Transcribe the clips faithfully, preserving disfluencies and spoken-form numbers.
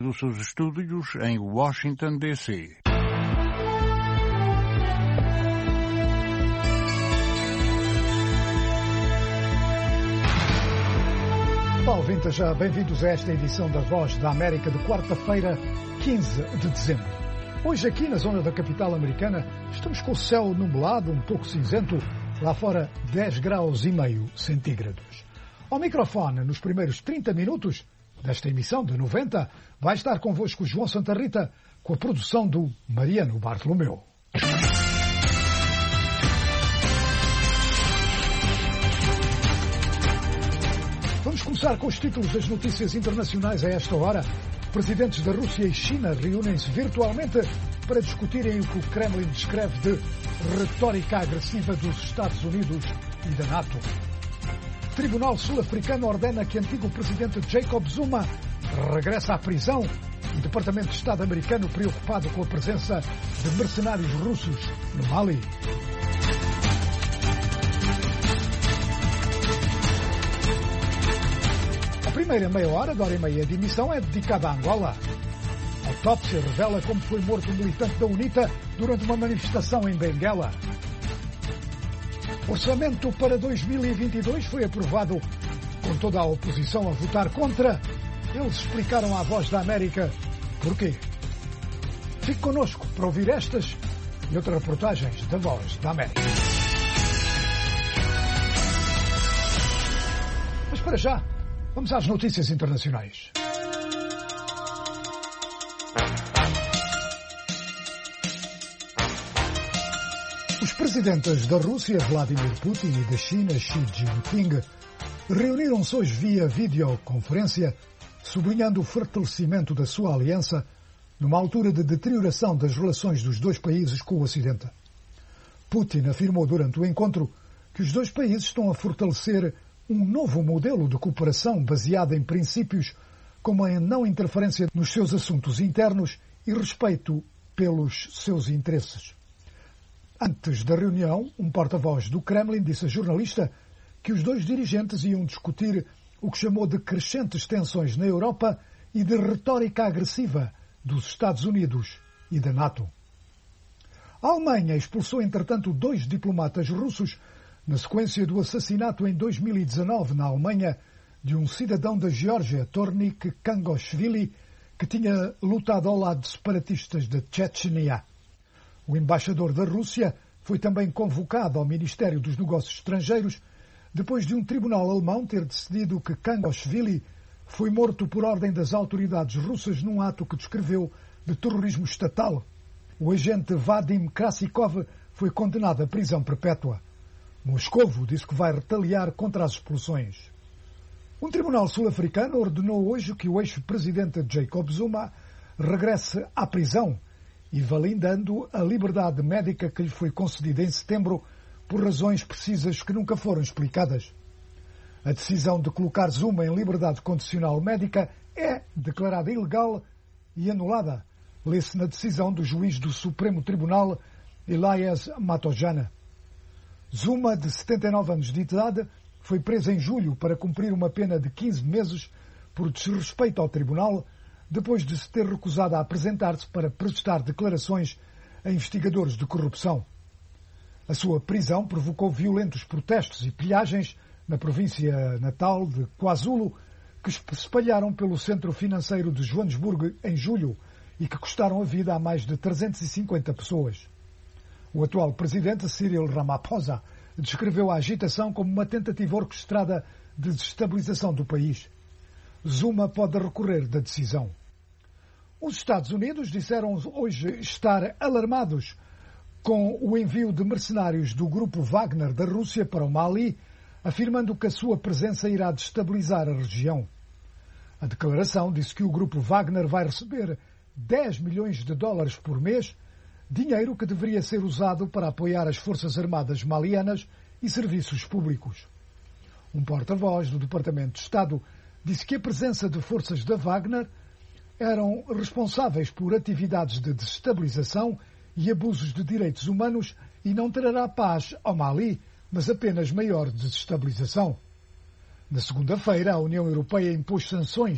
dos seus estúdios em Washington, D C Olá, ouvintes, bem-vindos a esta edição da Voz da América de quarta-feira, quinze de dezembro. Hoje aqui na zona da capital americana estamos com o céu nublado, um pouco cinzento, lá fora dez graus e meio centígrados. Ao microfone, nos primeiros trinta minutos desta emissão de noventa, vai estar convosco João Santa Rita com a produção do Mariano Bartolomeu. Vamos começar com os títulos das notícias internacionais a esta hora. Presidentes da Rússia e China reúnem-se virtualmente para discutirem o que o Kremlin descreve de retórica agressiva dos Estados Unidos e da NATO. O Tribunal Sul-Africano ordena que antigo presidente Jacob Zuma regresse à prisão. O Departamento de Estado americano preocupado com a presença de mercenários russos no Mali. A primeira meia hora da hora e meia de emissão é dedicada a Angola. A autópsia revela como foi morto um militante da UNITA durante uma manifestação em Benguela. O orçamento para dois mil e vinte e dois foi aprovado com toda a oposição a votar contra. Eles explicaram à Voz da América porquê. Fique connosco para ouvir estas e outras reportagens da Voz da América. Mas para já, vamos às notícias internacionais. Os presidentes da Rússia, Vladimir Putin, e da China, Xi Jinping, reuniram-se hoje via videoconferência, sublinhando o fortalecimento da sua aliança numa altura de deterioração das relações dos dois países com o Ocidente. Putin afirmou durante o encontro que os dois países estão a fortalecer um novo modelo de cooperação baseado em princípios como a não interferência nos seus assuntos internos e respeito pelos seus interesses. Antes da reunião, um porta-voz do Kremlin disse a jornalista que os dois dirigentes iam discutir o que chamou de crescentes tensões na Europa e de retórica agressiva dos Estados Unidos e da NATO. A Alemanha expulsou, entretanto, dois diplomatas russos na sequência do assassinato em dois mil e dezanove na Alemanha de um cidadão da Geórgia, Tornik Kangoshvili, que tinha lutado ao lado de separatistas da Chechnya. O embaixador da Rússia foi também convocado ao Ministério dos Negócios Estrangeiros depois de um tribunal alemão ter decidido que Kangoshvili foi morto por ordem das autoridades russas num ato que descreveu de terrorismo estatal. O agente Vadim Krasikov foi condenado à prisão perpétua. Moscovo disse que vai retaliar contra as expulsões. Um tribunal sul-africano ordenou hoje que o ex-presidente Jacob Zuma regresse à prisão e validando a liberdade médica que lhe foi concedida em setembro por razões precisas que nunca foram explicadas. A decisão de colocar Zuma em liberdade condicional médica é declarada ilegal e anulada, lê-se na decisão do juiz do Supremo Tribunal, Elias Matojana. Zuma, de setenta e nove anos de idade, foi preso em julho para cumprir uma pena de quinze meses por desrespeito ao tribunal, depois de se ter recusado a apresentar-se para prestar declarações a investigadores de corrupção. A sua prisão provocou violentos protestos e pilhagens na província natal de KwaZulu, que se espalharam pelo centro financeiro de Joanesburgo em julho e que custaram a vida a mais de trezentas e cinquenta pessoas. O atual presidente, Cyril Ramaphosa, descreveu a agitação como uma tentativa orquestrada de desestabilização do país. Zuma pode recorrer da decisão. Os Estados Unidos disseram hoje estar alarmados com o envio de mercenários do grupo Wagner da Rússia para o Mali, afirmando que a sua presença irá destabilizar a região. A declaração disse que o grupo Wagner vai receber dez milhões de dólares por mês, dinheiro que deveria ser usado para apoiar as Forças Armadas malianas e serviços públicos. Um porta-voz do Departamento de Estado disse que a presença de forças da Wagner eram responsáveis por atividades de desestabilização e abusos de direitos humanos e não trará paz ao Mali, mas apenas maior desestabilização. Na segunda-feira, a União Europeia impôs sanções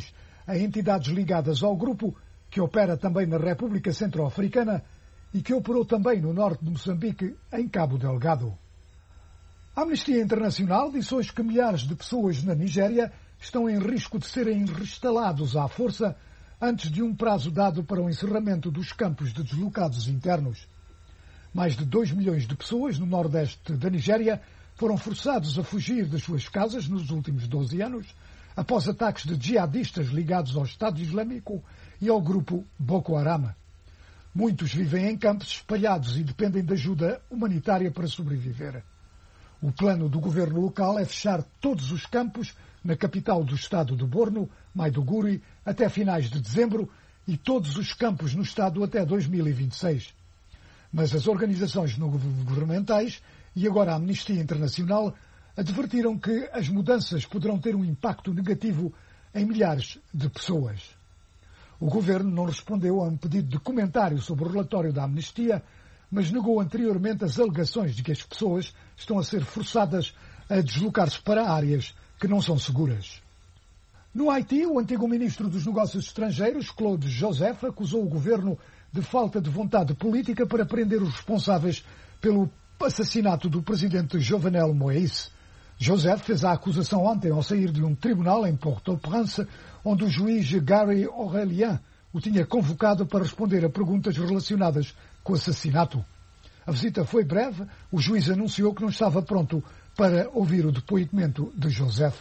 a entidades ligadas ao grupo, que opera também na República Centro-Africana e que operou também no norte de Moçambique, em Cabo Delgado. A Amnistia Internacional disse hoje que milhares de pessoas na Nigéria estão em risco de serem reinstalados à força antes de um prazo dado para o encerramento dos campos de deslocados internos. Mais de dois milhões de pessoas no nordeste da Nigéria foram forçados a fugir das suas casas nos últimos doze anos, após ataques de jihadistas ligados ao Estado Islâmico e ao grupo Boko Haram. Muitos vivem em campos espalhados e dependem de ajuda humanitária para sobreviver. O plano do governo local é fechar todos os campos na capital do estado de Borno, Maiduguri, até finais de dezembro e todos os campos no estado até dois mil e vinte e seis. Mas as organizações não governamentais e agora a Amnistia Internacional advertiram que as mudanças poderão ter um impacto negativo em milhares de pessoas. O governo não respondeu a um pedido de comentário sobre o relatório da Amnistia, mas negou anteriormente as alegações de que as pessoas estão a ser forçadas a deslocar-se para áreas que não são seguras. No Haiti, o antigo ministro dos Negócios Estrangeiros, Claude Joseph, acusou o governo de falta de vontade política para prender os responsáveis pelo assassinato do presidente Jovenel Moïse. Joseph fez a acusação ontem ao sair de um tribunal em Port-au-Prince, onde o juiz Gary Aurélien o tinha convocado para responder a perguntas relacionadas com o assassinato. A visita foi breve. O juiz anunciou que não estava pronto para ouvir o depoimento de Joseph.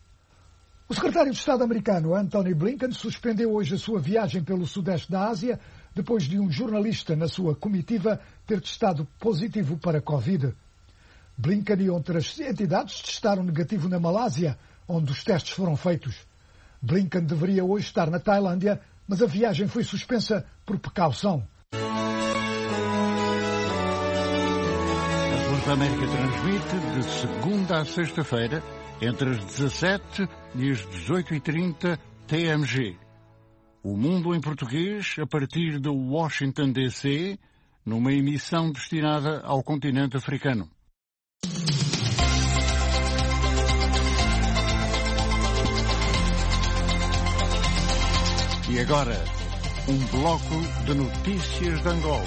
O secretário de Estado americano Antony Blinken suspendeu hoje a sua viagem pelo sudeste da Ásia depois de um jornalista na sua comitiva ter testado positivo para Covid. Blinken e outras entidades testaram negativo na Malásia, onde os testes foram feitos. Blinken deveria hoje estar na Tailândia, mas a viagem foi suspensa por precaução. A Voz da América transmite de segunda a sexta-feira, entre as dezassete e as dezoito e trinta T M G. O Mundo em Português, a partir de Washington, D C, numa emissão destinada ao continente africano. E agora, um bloco de notícias de Angola.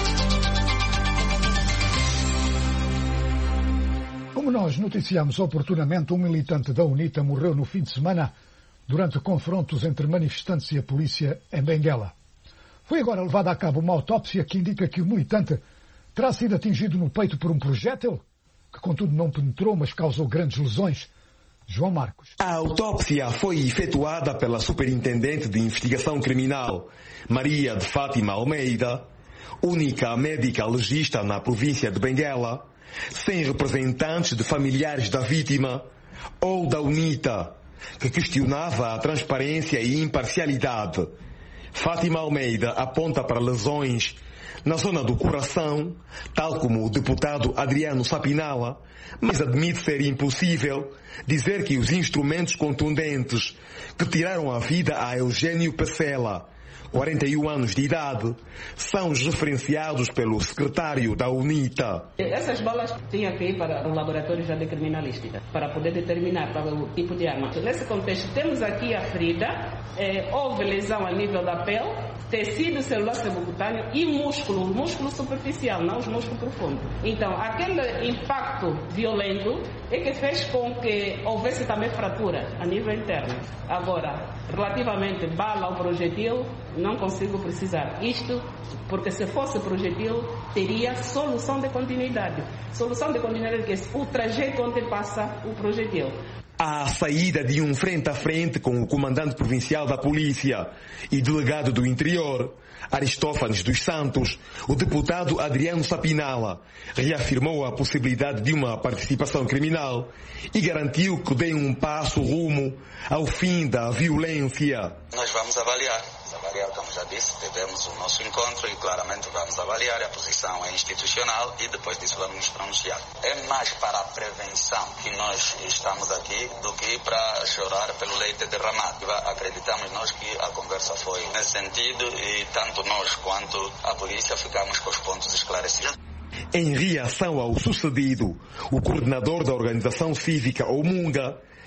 Como nós noticiamos oportunamente, um militante da UNITA morreu no fim de semana durante confrontos entre manifestantes e a polícia em Benguela. Foi agora levada a cabo uma autópsia que indica que o militante terá sido atingido no peito por um projétil, que contudo não penetrou, mas causou grandes lesões. João Marcos. A autópsia foi efetuada pela Superintendente de Investigação Criminal, Maria de Fátima Almeida, única médica legista na província de Benguela, sem representantes de familiares da vítima ou da UNITA, que questionava a transparência e imparcialidade. Fátima Almeida aponta para lesões na zona do coração, tal como o deputado Adriano Sapinala, mas admite ser impossível dizer que os instrumentos contundentes que tiraram a vida a Eugênio Pecela, quarenta e um anos de idade, são os referenciados pelo secretário da UNITA. Essas balas tinham que ir para o laboratório já de criminalística, para poder determinar para o tipo de arma. Nesse contexto, temos aqui a ferida, é, houve lesão a nível da pele, tecido celular subcutâneo e músculo, músculo superficial, não os músculos profundos. Então, aquele impacto violento é que fez com que houvesse também fratura a nível interno. Agora, relativamente bala ou projetil, não consigo precisar. Isto porque se fosse projetil, teria solução de continuidade. Solução de continuidade que é o trajeto onde passa o projetil. À saída de um frente a frente com o comandante provincial da polícia e delegado do interior, Aristófanes dos Santos, o deputado Adriano Sapinala reafirmou a possibilidade de uma participação criminal e garantiu que dê um passo rumo ao fim da violência. Nós vamos avaliar, avaliar, como já disse, tivemos o nosso encontro e claramente vamos avaliar, a posição é institucional e depois disso vamos nos pronunciar. É mais para a prevenção que nós estamos aqui do que para chorar pelo leite derramado. Acreditamos nós que a conversa foi nesse sentido e tanto nós quanto a polícia ficamos com os pontos esclarecidos. Em reação ao sucedido, o coordenador da organização cívica Omunga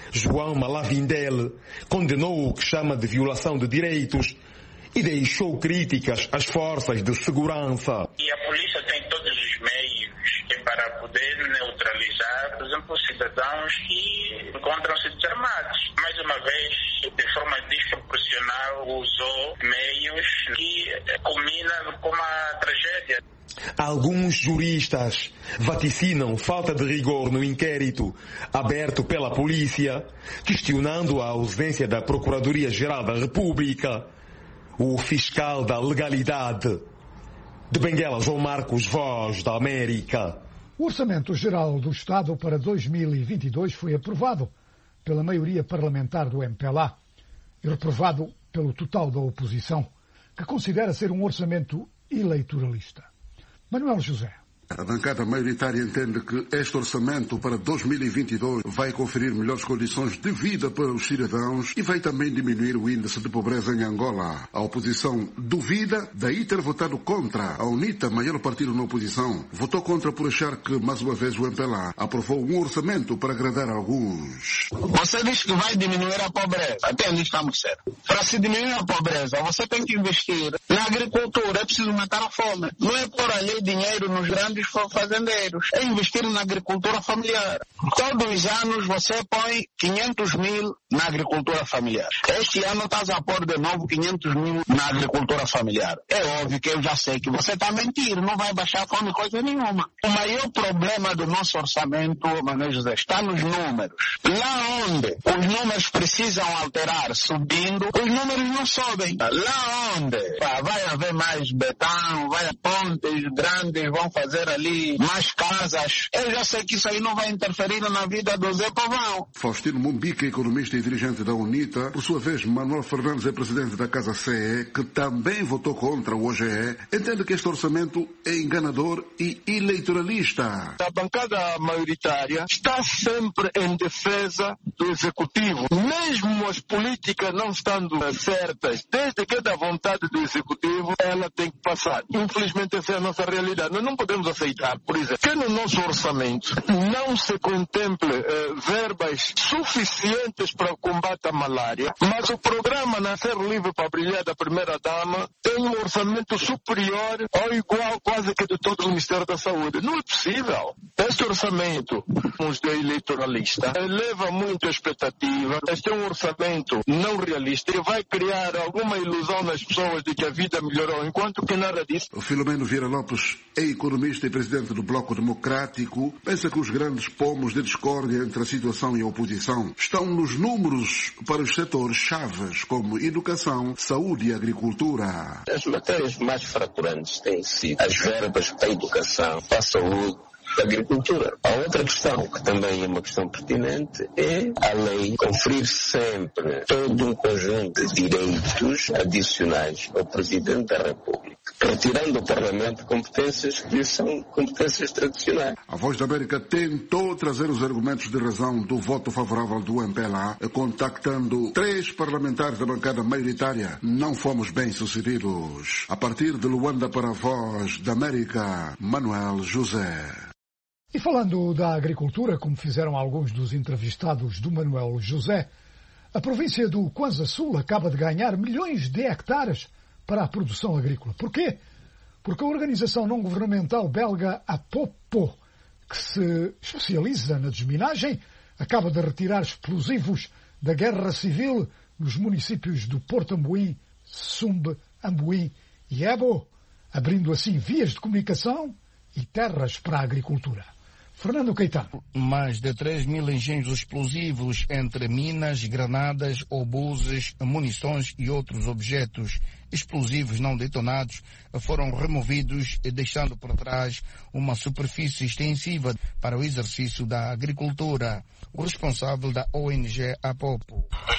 João Malavindele condenou o que chama de violação de direitos e deixou críticas às forças de segurança. E a polícia tem todos os meios para poder neutralizar, por exemplo, cidadãos que encontram-se desarmados. Mais uma vez, de forma desproporcional, usou meios que culminam com uma tragédia. Alguns juristas vaticinam falta de rigor no inquérito aberto pela polícia, questionando a ausência da Procuradoria-Geral da República. O fiscal da legalidade. De Benguela, João Marcos, Voz da América. O Orçamento Geral do Estado para dois mil e vinte e dois foi aprovado pela maioria parlamentar do M P L A e reprovado pelo total da oposição, que considera ser um orçamento eleitoralista. Manuel José. A bancada maioritária entende que este orçamento para dois mil e vinte e dois vai conferir melhores condições de vida para os cidadãos e vai também diminuir o índice de pobreza em Angola. A oposição duvida, daí ter votado contra. A UNITA, maior partido na oposição, votou contra por achar que, mais uma vez, o M P L A aprovou um orçamento para agradar alguns. Você diz que vai diminuir a pobreza. Até ali estamos certos. Para se diminuir a pobreza, você tem que investir na agricultura. É preciso matar a fome. Não é por ali dinheiro nos grandes fazendeiros, é investir na agricultura familiar. Todos os anos você põe quinhentos mil na agricultura familiar. Este ano estás a pôr de novo quinhentos mil na agricultura familiar. É óbvio que eu já sei que você está mentindo, não vai baixar a fome coisa nenhuma. O maior problema do nosso orçamento, Manuel José, está nos números. Lá onde os números precisam alterar subindo, os números não sobem. Lá onde pá, vai haver mais betão, vai pontes grandes, vão fazer ali mais casas. Eu já sei que isso aí não vai interferir na vida do Zé Povão. Faustino Mumbica, economista e dirigente da UNITA. Por sua vez, Manuel Fernandes é presidente da Casa C E, que também votou contra o O G E. Entende que este orçamento é enganador e eleitoralista. A bancada maioritária está sempre em defesa do Executivo. Mesmo as políticas não estando certas, desde que é da vontade do Executivo, ela tem que passar. Infelizmente, essa é a nossa realidade. Nós não podemos aceitar, por exemplo, que no nosso orçamento não se contemple eh, verbas suficientes para o combate à malária, mas o programa Nascer Livre para Brilhar da Primeira-Dama tem um orçamento superior ou igual quase que de todo o Ministério da Saúde. Não é possível. Este orçamento, uns de eleitoralista, eleva muito a expectativa. Este é um orçamento não realista e vai criar alguma ilusão nas pessoas de que a vida melhorou, enquanto que nada disso. O Filomeno Vieira Lopes é economista e presidente do Bloco Democrático. Pensa que os grandes pomos de discórdia entre a situação e a oposição estão nos números para os setores chaves como educação, saúde e agricultura. As matérias mais fraturantes têm sido as verbas para a educação, para a saúde, da agricultura. A outra questão, que também é uma questão pertinente, é a lei conferir sempre todo um conjunto de direitos adicionais ao Presidente da República, retirando do Parlamento competências que são competências tradicionais. A Voz da América tentou trazer os argumentos de razão do voto favorável do M P L A, contactando três parlamentares da bancada maioritária. Não fomos bem-sucedidos. A partir de Luanda para a Voz da América, Manuel José. E falando da agricultura, como fizeram alguns dos entrevistados do Manuel José, a província do Kwanza Sul acaba de ganhar milhões de hectares para a produção agrícola. Porquê? Porque a organização não-governamental belga Apopo, que se especializa na desminagem, acaba de retirar explosivos da guerra civil nos municípios do Porto Ambuim, Sumbe, Ambuim e Ebo, abrindo assim vias de comunicação e terras para a agricultura. Fernando Caetano. Mais de três mil engenhos explosivos entre minas, granadas, obuses, munições e outros objetos explosivos não detonados foram removidos, deixando por trás uma superfície extensiva para o exercício da agricultura. O responsável da O N G Apopo.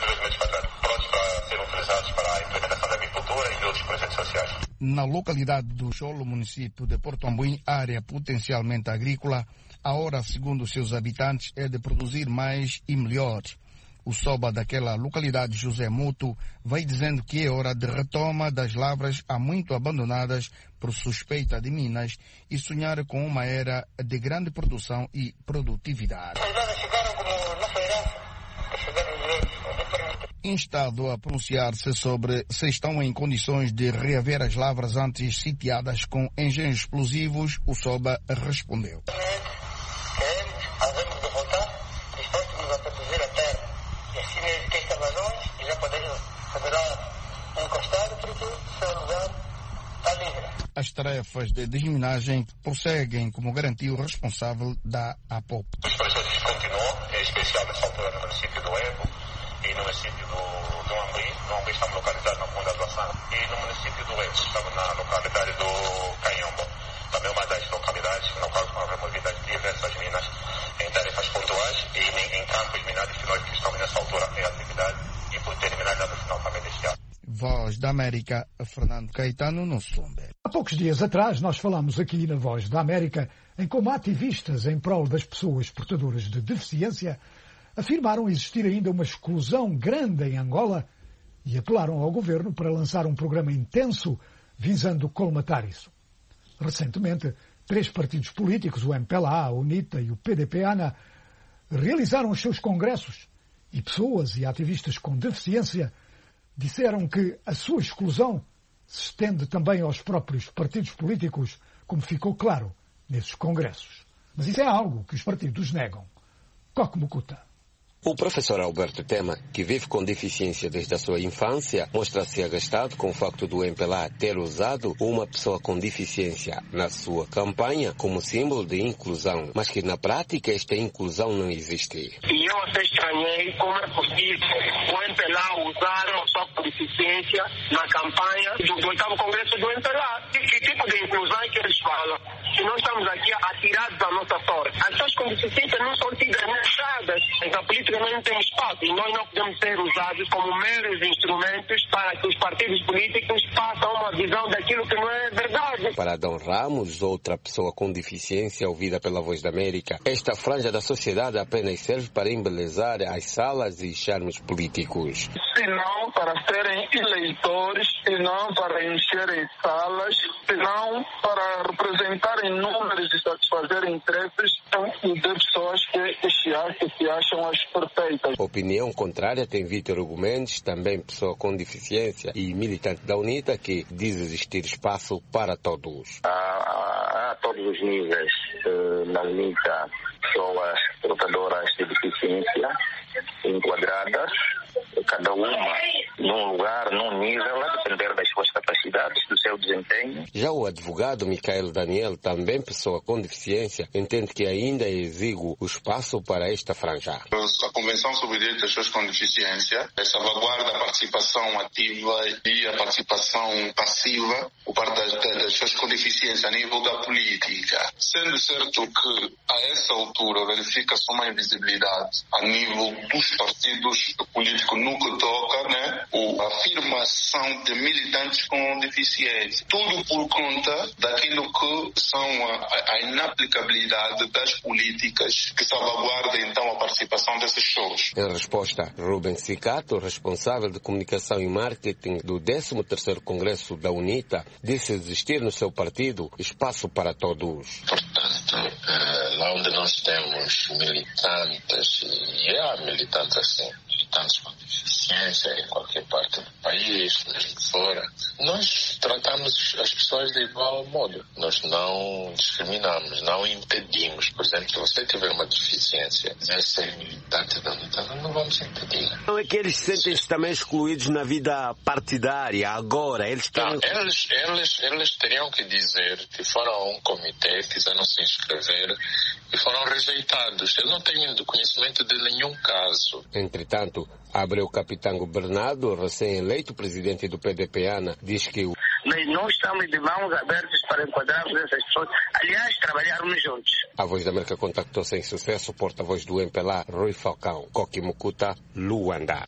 Na localidade do Cholo, município de Porto Ambuim, área potencialmente agrícola, a hora, segundo seus habitantes, é de produzir mais e melhor. O soba daquela localidade, José Muto, vai dizendo que é hora de retoma das lavras há muito abandonadas por suspeita de minas e sonhar com uma era de grande produção e produtividade. As chegaram como nossa herança. instado a pronunciar-se sobre se estão em condições de reaver as lavras antes sitiadas com engenhos explosivos, o SOBA respondeu. Havemos de voltar, dispostos a proteger a terra. E assim mesmo que estas razões já poderão, poderá encostar porque o seu lugar está livre. As tarefas de desminagem prosseguem, como garantiu o responsável da APOP. Os processos continuam, em especial nessa altura no município do Ebo e no município do, do Ambi. No Ambi estamos localizados na Comuna do Assam e no município do Ebo estamos na localidade do Canhombo. Também uma das localidades na qual foram removidas diversas minas em tarefas pontuais e em, em campos minados que nós que estamos nessa altura em atividade e por terminar já no final também deste ano. Voz da América, Fernando Caetano, no Sonde. Há poucos dias atrás nós falamos aqui na Voz da América em como ativistas em prol das pessoas portadoras de deficiência afirmaram existir ainda uma exclusão grande em Angola e apelaram ao governo para lançar um programa intenso visando colmatar isso. Recentemente, três partidos políticos, o M P L A, a UNITA e o P D P A N A, realizaram os seus congressos e pessoas e ativistas com deficiência disseram que a sua exclusão se estende também aos próprios partidos políticos, como ficou claro nesses congressos. Mas isso é algo que os partidos negam. Coque Mukuta. O professor Alberto Tema, que vive com deficiência desde a sua infância, mostra-se agastado com o facto do M P L A ter usado uma pessoa com deficiência na sua campanha como símbolo de inclusão, mas que na prática esta inclusão não existe. E eu até estranhei como é possível o M P L A usar uma pessoa com deficiência na campanha do, do oitavo congresso do M P L A. Que, que tipo de inclusão é que eles falam? Se nós estamos aqui atirados à nossa sorte. As pessoas com deficiência não são tidas fechadas. A política não tem espaço e nós não podemos ser usados como meros instrumentos para que os partidos políticos façam uma visão daquilo que não é verdade. Para Adão Ramos, outra pessoa com deficiência ouvida pela Voz da América, esta franja da sociedade apenas serve para embelezar as salas e charmes políticos. Se não para serem eleitores, se não para encherem salas, se não para representarem números e satisfazerem interesses de pessoas que, que, se, que se acham as perfeitas. Opinião contrária tem Vítor Hugo Mendes, também pessoa com deficiência e militante da UNITA, que diz existir espaço para todos. Há, a todos os níveis na UNITA pessoas portadoras de deficiência enquadradas, cada uma num lugar, num nível, a depender das suas capacidades, do seu desempenho. Já o advogado Micael Daniel, também pessoa com deficiência, entende que ainda é exíguo o espaço para esta franja. A Convenção sobre Direitos das Pessoas com Deficiência salvaguarda a participação ativa e a participação passiva por parte das, das pessoas com deficiência a nível da política. Sendo certo que, a essa altura, verifica-se uma invisibilidade a nível dos partidos políticos no que toca, né, a afirmação de militantes com deficiência. Tudo por conta daquilo que são a, a inaplicabilidade das políticas que salvaguardam então a participação desses shows. Em resposta, Rubens Sicato, responsável de comunicação e marketing do décimo terceiro Congresso da UNITA, disse existir no seu partido espaço para todos. Portanto, lá onde nós temos militantes, e há militantes assim, militantes com deficiência em qualquer parte do país, mesmo fora, nós tratamos as pessoas de igual modo. Nós não discriminamos, não impedimos. Por exemplo, se você tiver uma deficiência, quiser ser militante da UNITA, não vamos impedir. Não é que eles sentem-se também excluídos na vida partidária agora? Eles, têm... não, eles, eles, eles teriam que dizer que foram a um comitê, quiseram se inscrever e foram rejeitados. Eu não tenho conhecimento de nenhum caso. Entretanto, Abreu Capitango Bernardo, recém-eleito presidente do P D P A N A, diz que o... Mas nós estamos de mãos abertas para enquadrarmos essas pessoas. Aliás, trabalharmos juntos. A Voz da América contactou sem sucesso o porta-voz do M P L A, Rui Falcão. Coque Mukuta, Luanda.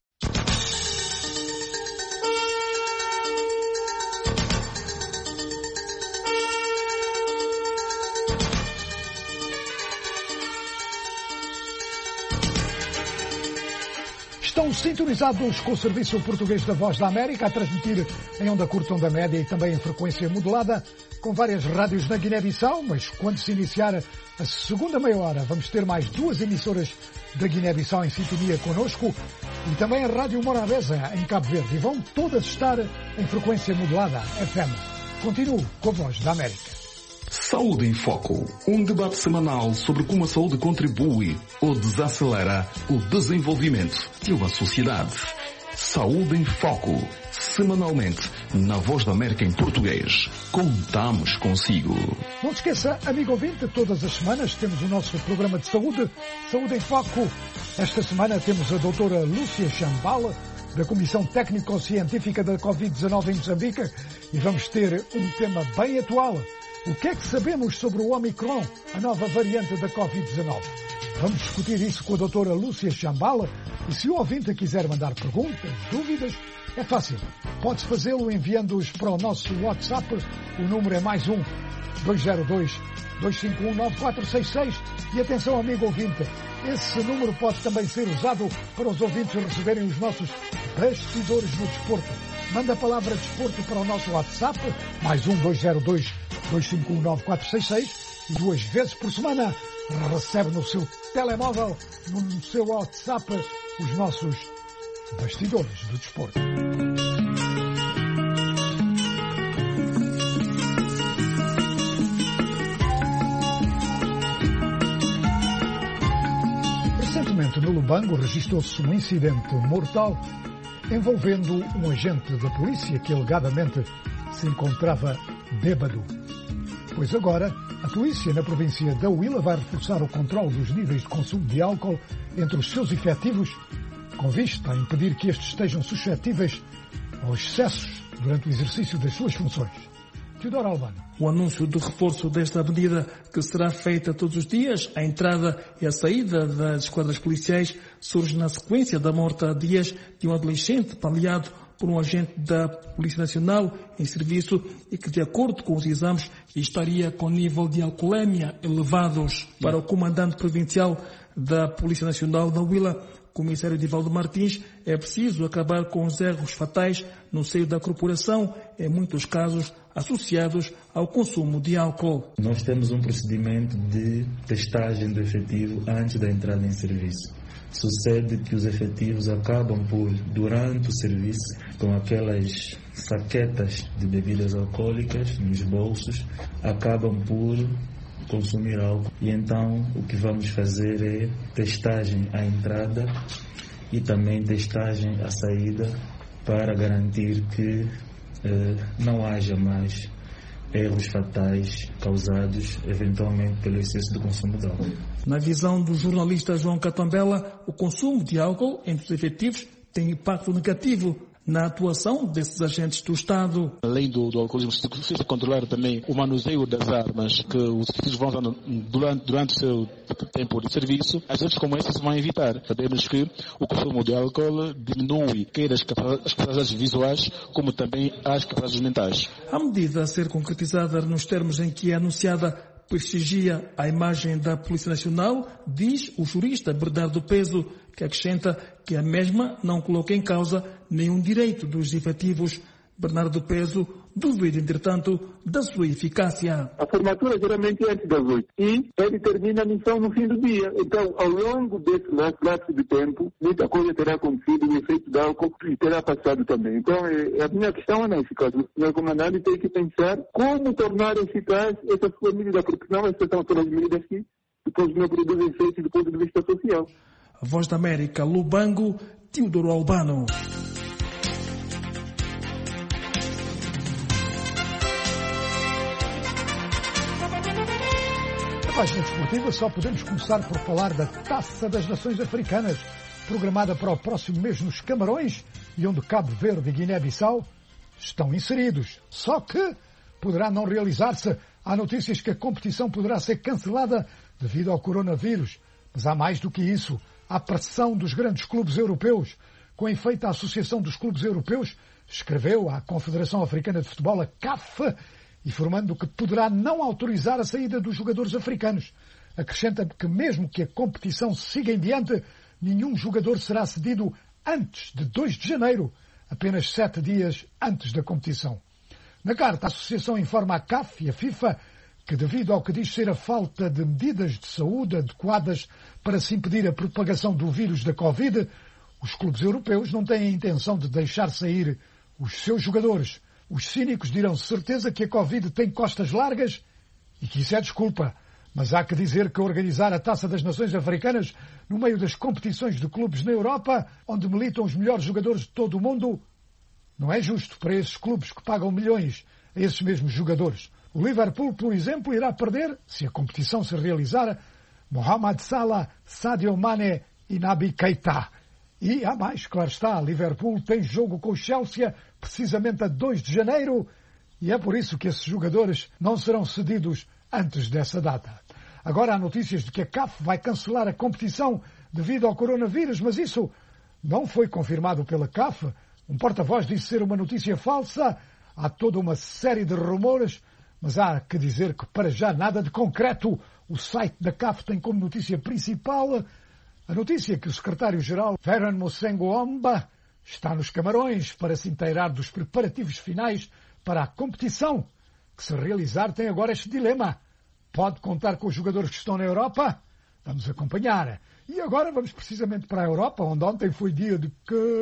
Estão sintonizados com o Serviço Português da Voz da América, a transmitir em onda curta, onda média e também em frequência modulada, com várias rádios na Guiné-Bissau, mas quando se iniciar a segunda meia hora, vamos ter mais duas emissoras da Guiné-Bissau em sintonia connosco e também a Rádio Morabeza, em Cabo Verde. E vão todas estar em frequência modulada, F M. Continuo com a Voz da América. Saúde em Foco, um debate semanal sobre como a saúde contribui ou desacelera o desenvolvimento de uma sociedade. Saúde em Foco, semanalmente, na Voz da América em português. Contamos consigo. Não se esqueça, amigo ouvinte, todas as semanas temos o nosso programa de saúde, Saúde em Foco. Esta semana temos a doutora Lúcia Chambala, da Comissão Técnico-Científica da covid dezenove em Moçambique, e vamos ter um tema bem atual. O que é que sabemos sobre o Omicron, a nova variante da covid dezenove? Vamos discutir isso com a doutora Lúcia Chambala, e se o ouvinte quiser mandar perguntas, dúvidas, é fácil. Pode fazê-lo enviando-os para o nosso WhatsApp. O número é mais um, dois zero dois, dois cinco um, nove quatro seis seis. E atenção, amigo ouvinte, esse número pode também ser usado para os ouvintes receberem os nossos bastidores no desporto. Manda a palavra desporto para o nosso WhatsApp, mais um, dois zero dois, dois cinco um, nove quatro seis seis. E duas vezes por semana recebe no seu telemóvel, no seu WhatsApp, os nossos bastidores do desporto. Recentemente, no Lubango, registrou-se um incidente mortal envolvendo um agente da polícia que alegadamente se encontrava bêbado. Pois agora, a polícia na província da Huila vai reforçar o controle dos níveis de consumo de álcool entre os seus efetivos, com vista a impedir que estes estejam suscetíveis aos excessos durante o exercício das suas funções. Teodoro Albano. O anúncio do reforço desta medida, que será feita todos os dias, a entrada e a saída das esquadras policiais, surge na sequência da morte há dias de um adolescente baleado por um agente da Polícia Nacional em serviço e que, de acordo com os exames, estaria com nível de alcoolemia elevados. Para o comandante provincial da Polícia Nacional da Huila, comissário Divaldo Martins, é preciso acabar com os erros fatais no seio da corporação, em muitos casos associados ao consumo de álcool. Nós temos um procedimento de testagem do efetivo antes da entrada em serviço. Sucede que os efetivos acabam por, durante o serviço, com aquelas saquetas de bebidas alcoólicas nos bolsos, acabam por consumir álcool. E então o que vamos fazer é testagem à entrada e também testagem à saída para garantir que eh, não haja mais erros fatais causados eventualmente pelo excesso de consumo de álcool. Na visão do jornalista João Catambela, o consumo de álcool entre os efetivos tem impacto negativo na atuação desses agentes do Estado. Além do, do alcoolismo, se precisa controlar também o manuseio das armas que os efetivos vão usando durante, durante o seu tempo de serviço. Agentes como esses vão evitar. Sabemos que o consumo de álcool diminui quer as capacidades visuais, como também as capacidades mentais. A medida a ser concretizada nos termos em que é anunciada prestigia a imagem da Polícia Nacional, diz o jurista Bernardo Peso, que acrescenta que a mesma não coloca em causa nenhum direito dos efetivos. Bernardo Peso duvida, entretanto, da sua eficácia. A formatura geralmente é antes das oito e ele termina a missão no fim do dia. Então, ao longo desse lapso de tempo, muita coisa terá acontecido, o efeito de álcool terá passado também. Então, é, a minha questão é eficaz. O senhor comandante tem que pensar como tornar eficaz essa sua medida, porque não essas são todas as medidas que depois não produzem efeito do ponto de vista social. A Voz da América, Lubango, Teodoro Albano. Na página desportiva só podemos começar por falar da Taça das Nações Africanas, programada para o próximo mês nos Camarões, e onde Cabo Verde e Guiné-Bissau estão inseridos. Só que poderá não realizar-se. Há notícias que a competição poderá ser cancelada devido ao coronavírus. Mas há mais do que isso. Há pressão dos grandes clubes europeus. Com efeito, a Associação dos Clubes Europeus escreveu à Confederação Africana de Futebol, a C A F, informando que poderá não autorizar a saída dos jogadores africanos. Acrescenta que mesmo que a competição siga em diante, nenhum jogador será cedido antes de dois de janeiro, apenas sete dias antes da competição. Na carta, a Associação informa a C A F e a FIFA que, devido ao que diz ser a falta de medidas de saúde adequadas para se impedir a propagação do vírus da Covid, Os clubes europeus não têm a intenção de deixar sair os seus jogadores. Os cínicos dirão certeza que a Covid tem costas largas e que isso é desculpa. Mas há que dizer que organizar a Taça das Nações Africanas no meio das competições de clubes na Europa, onde militam os melhores jogadores de todo o mundo, não é justo para esses clubes que pagam milhões a esses mesmos jogadores. O Liverpool, por exemplo, irá perder, se a competição se realizar, Mohamed Salah, Sadio Mané e Naby Keita. E há mais, claro está, Liverpool tem jogo com o Chelsea precisamente a dois de janeiro e é por isso que esses jogadores não serão cedidos antes dessa data. Agora há notícias de que a C A F vai cancelar a competição devido ao coronavírus, mas isso não foi confirmado pela C A F. Um porta-voz disse ser uma notícia falsa. Há toda uma série de rumores, mas há que dizer que para já nada de concreto. O site da C A F tem como notícia principal a notícia que o secretário-geral Ferran Mosengo-Omba está nos Camarões para se inteirar dos preparativos finais para a competição, que se realizar tem agora este dilema. Pode contar com os jogadores que estão na Europa? Vamos acompanhar. E agora vamos precisamente para a Europa, onde ontem foi dia de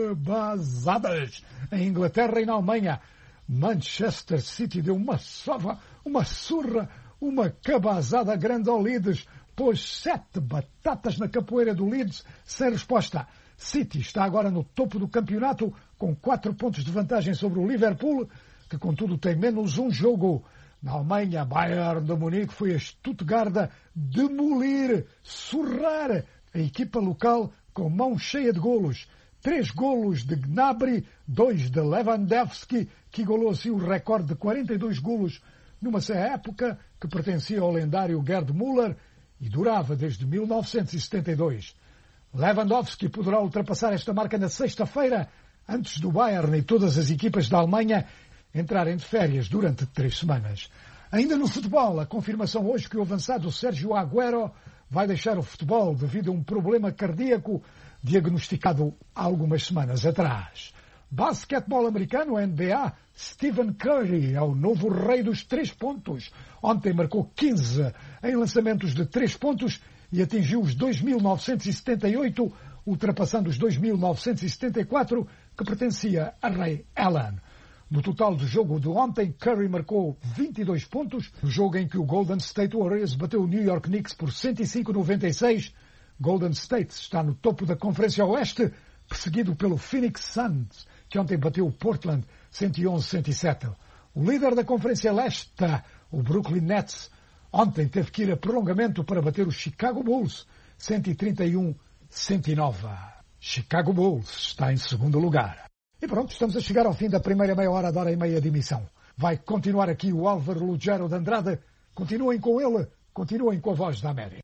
cabazadas em Inglaterra e na Alemanha. Manchester City deu uma sova, uma surra, uma cabazada grande ao Leeds. Pôs sete batatas na capoeira do Leeds sem resposta. City está agora no topo do campeonato com quatro pontos de vantagem sobre o Liverpool, que contudo tem menos um jogo. Na Alemanha, Bayern de Munique foi a Stuttgart demolir, surrar a equipa local com mão cheia de golos. Três golos de Gnabry, dois de Lewandowski, que igualou assim o recorde de quarenta e dois golos numa só época que pertencia ao lendário Gerd Müller e durava desde mil novecentos e setenta e dois. Lewandowski poderá ultrapassar esta marca na sexta-feira, antes do Bayern e todas as equipas da Alemanha entrarem de férias durante três semanas. Ainda no futebol, a confirmação hoje que o avançado Sérgio Agüero vai deixar o futebol devido a um problema cardíaco diagnosticado há algumas semanas atrás. Basquetebol americano, N B A, Stephen Curry é o novo rei dos três pontos. Ontem marcou quinze em lançamentos de três pontos e atingiu os dois mil novecentos e setenta e oito, ultrapassando os dois mil novecentos e setenta e quatro que pertencia a Ray Allen. No total do jogo de ontem, Curry marcou vinte e dois pontos, no jogo em que o Golden State Warriors bateu o New York Knicks por cento e cinco a noventa e seis. Golden State está no topo da Conferência Oeste, perseguido pelo Phoenix Suns, que ontem bateu o Portland cento e onze a cento e sete. O líder da Conferência Leste, o Brooklyn Nets, ontem teve que ir a prolongamento para bater o Chicago Bulls cento e trinta e um a cento e nove. Chicago Bulls está em segundo lugar. E pronto, estamos a chegar ao fim da primeira meia hora da hora e meia de emissão. Vai continuar aqui o Álvaro Lugero de Andrade. Continuem com ele, continuem com a Voz da América.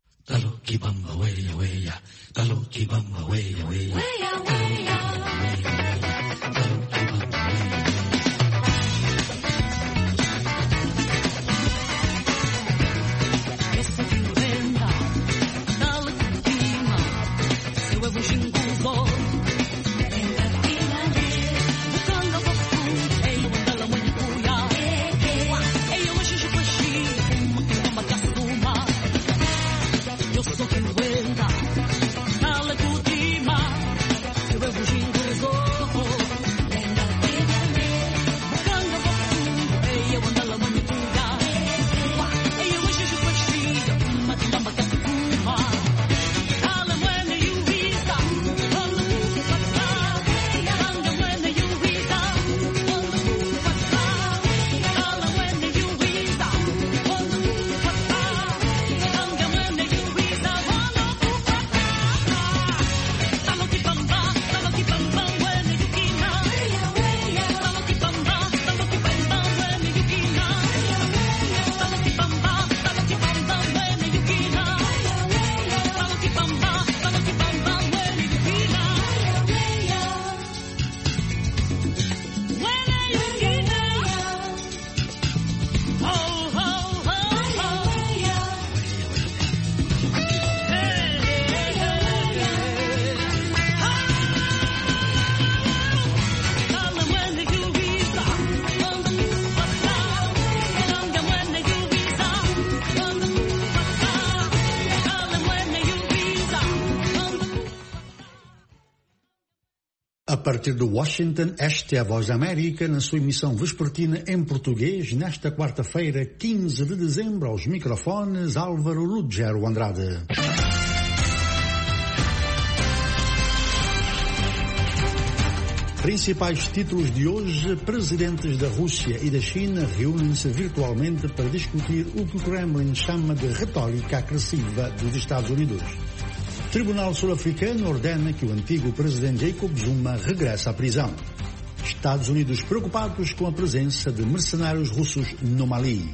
Yo soy quien cuenta, dale tu tima, si veo un chingo partir de Washington, esta é a Voz da América na sua emissão vespertina em português nesta quarta-feira, quinze de dezembro, aos microfones Álvaro Ruggiero Andrade. Principais títulos de hoje: presidentes da Rússia e da China reúnem-se virtualmente para discutir o que o Kremlin chama de retórica agressiva dos Estados Unidos. Tribunal sul-africano ordena que o antigo presidente Jacob Zuma regresse à prisão. Estados Unidos preocupados com a presença de mercenários russos no Mali.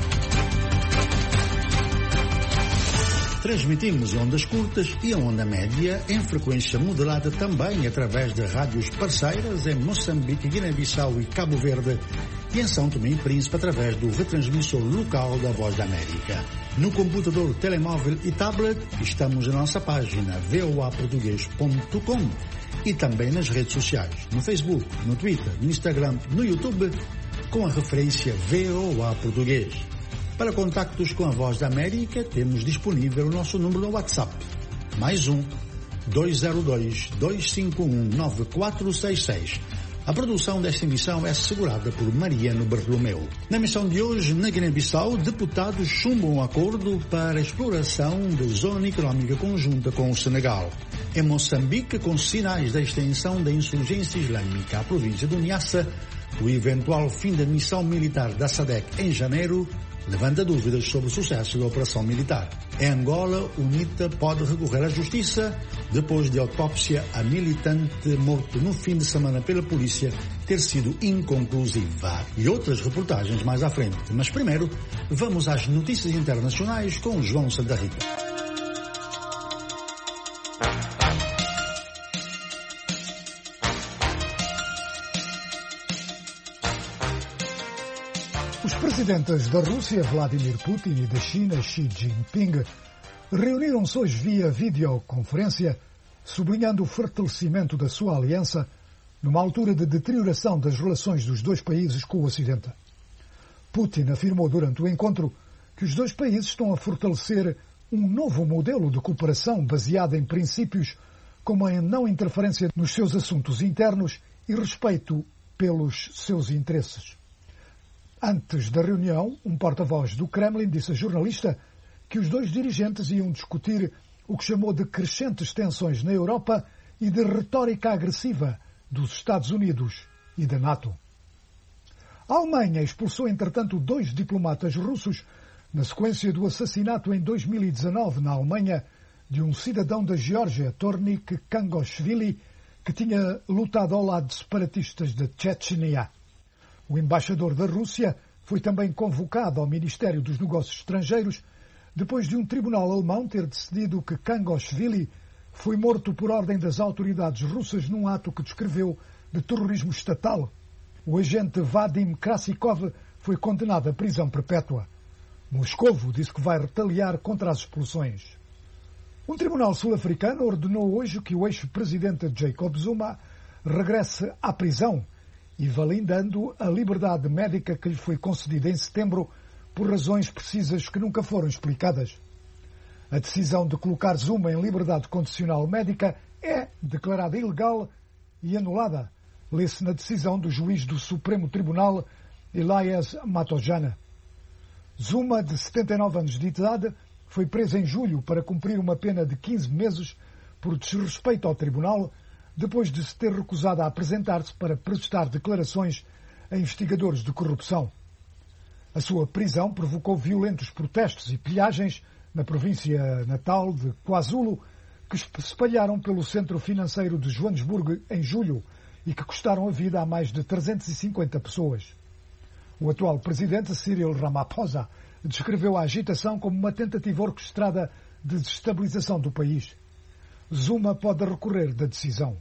Transmitimos em ondas curtas e em onda média, em frequência moderada também através de rádios parceiras em Moçambique, Guiné-Bissau e Cabo Verde, e em São Tomé e Príncipe através do retransmissor local da Voz da América. No computador, telemóvel e tablet, estamos na nossa página v o a português ponto com e também nas redes sociais, no Facebook, no Twitter, no Instagram, no YouTube, com a referência V O A Português. Para contactos com a Voz da América, temos disponível o nosso número no WhatsApp. Mais um, dois zero dois, dois cinco um, nove quatro seis seis. A produção desta emissão é assegurada por Mariano Bartolomeu. Na emissão de hoje, na Guiné-Bissau, deputados chumbam um acordo para a exploração da zona económica conjunta com o Senegal. Em Moçambique, com sinais da extensão da insurgência islâmica à província do Niassa, o eventual fim da missão militar da SADC em janeiro levanta dúvidas sobre o sucesso da operação militar. Em Angola, o UNITA pode recorrer à justiça depois de autópsia a militante morto no fim de semana pela polícia ter sido inconclusiva. E outras reportagens mais à frente. Mas primeiro, vamos às notícias internacionais com João Santa Rita. Os presidentes da Rússia, Vladimir Putin, e da China, Xi Jinping, reuniram-se hoje via videoconferência, sublinhando o fortalecimento da sua aliança numa altura de deterioração das relações dos dois países com o Ocidente. Putin afirmou durante o encontro que os dois países estão a fortalecer um novo modelo de cooperação baseado em princípios como a não interferência nos seus assuntos internos e respeito pelos seus interesses. Antes da reunião, um porta-voz do Kremlin disse a jornalista que os dois dirigentes iam discutir o que chamou de crescentes tensões na Europa e de retórica agressiva dos Estados Unidos e da NATO. A Alemanha expulsou, entretanto, dois diplomatas russos na sequência do assassinato em dois mil e dezanove na Alemanha de um cidadão da Geórgia, Tornik Kangoshvili, que tinha lutado ao lado de separatistas da Chechnya. O embaixador da Rússia foi também convocado ao Ministério dos Negócios Estrangeiros depois de um tribunal alemão ter decidido que Kangoshvili foi morto por ordem das autoridades russas num ato que descreveu de terrorismo estatal. O agente Vadim Krasikov foi condenado à prisão perpétua. Moscovo disse que vai retaliar contra as expulsões. Um tribunal sul-africano ordenou hoje que o ex-presidente Jacob Zuma regresse à prisão, e validando a liberdade médica que lhe foi concedida em setembro por razões precisas que nunca foram explicadas. A decisão de colocar Zuma em liberdade condicional médica é declarada ilegal e anulada, lê-se na decisão do juiz do Supremo Tribunal, Elias Matojana. Zuma, de setenta e nove anos de idade, foi preso em julho para cumprir uma pena de quinze meses por desrespeito ao tribunal, depois de se ter recusado a apresentar-se para prestar declarações a investigadores de corrupção. A sua prisão provocou violentos protestos e pilhagens na província natal de KwaZulu, que se espalharam pelo centro financeiro de Joanesburgo em julho e que custaram a vida a mais de trezentas e cinquenta pessoas. O atual presidente, Cyril Ramaphosa, descreveu a agitação como uma tentativa orquestrada de desestabilização do país. Zuma pode recorrer da decisão.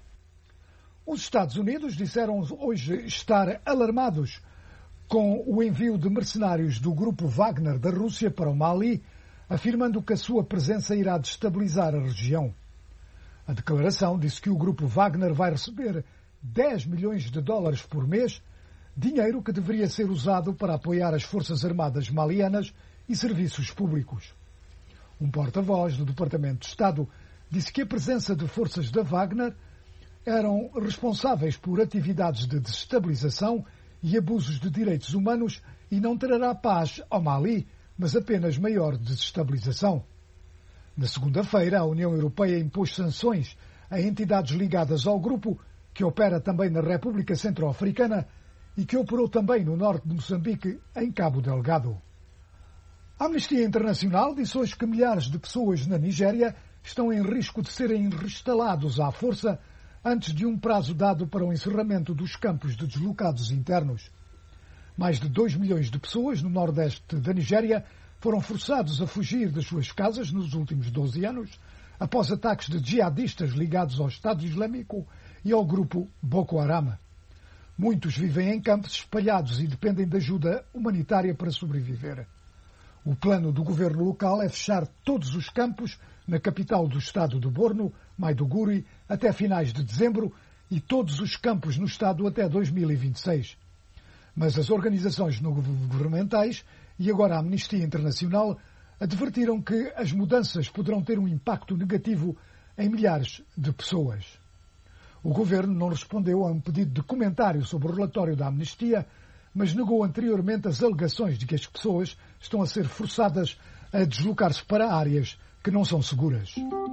Os Estados Unidos disseram hoje estar alarmados com o envio de mercenários do grupo Wagner da Rússia para o Mali, afirmando que a sua presença irá destabilizar a região. A declaração disse que o grupo Wagner vai receber dez milhões de dólares por mês, dinheiro que deveria ser usado para apoiar as Forças Armadas malianas e serviços públicos. Um porta-voz do Departamento de Estado disse que a presença de forças da Wagner eram responsáveis por atividades de desestabilização e abusos de direitos humanos e não trará paz ao Mali, mas apenas maior desestabilização. Na segunda-feira, a União Europeia impôs sanções a entidades ligadas ao grupo, que opera também na República Centro-Africana e que operou também no norte de Moçambique, em Cabo Delgado. A Amnistia Internacional disse hoje que milhares de pessoas na Nigéria estão em risco de serem reinstalados à força antes de um prazo dado para o encerramento dos campos de deslocados internos. Mais de dois milhões de pessoas no nordeste da Nigéria foram forçados a fugir das suas casas nos últimos doze anos, após ataques de jihadistas ligados ao Estado Islâmico e ao grupo Boko Haram. Muitos vivem em campos espalhados e dependem de ajuda humanitária para sobreviver. O plano do governo local é fechar todos os campos na capital do estado do Borno, Maiduguri, até finais de dezembro e todos os campos no estado até dois mil e vinte e seis. Mas as organizações não governamentais e agora a Amnistia Internacional advertiram que as mudanças poderão ter um impacto negativo em milhares de pessoas. O governo não respondeu a um pedido de comentário sobre o relatório da Amnistia, mas negou anteriormente as alegações de que as pessoas estão a ser forçadas a deslocar-se para áreas que não são seguras.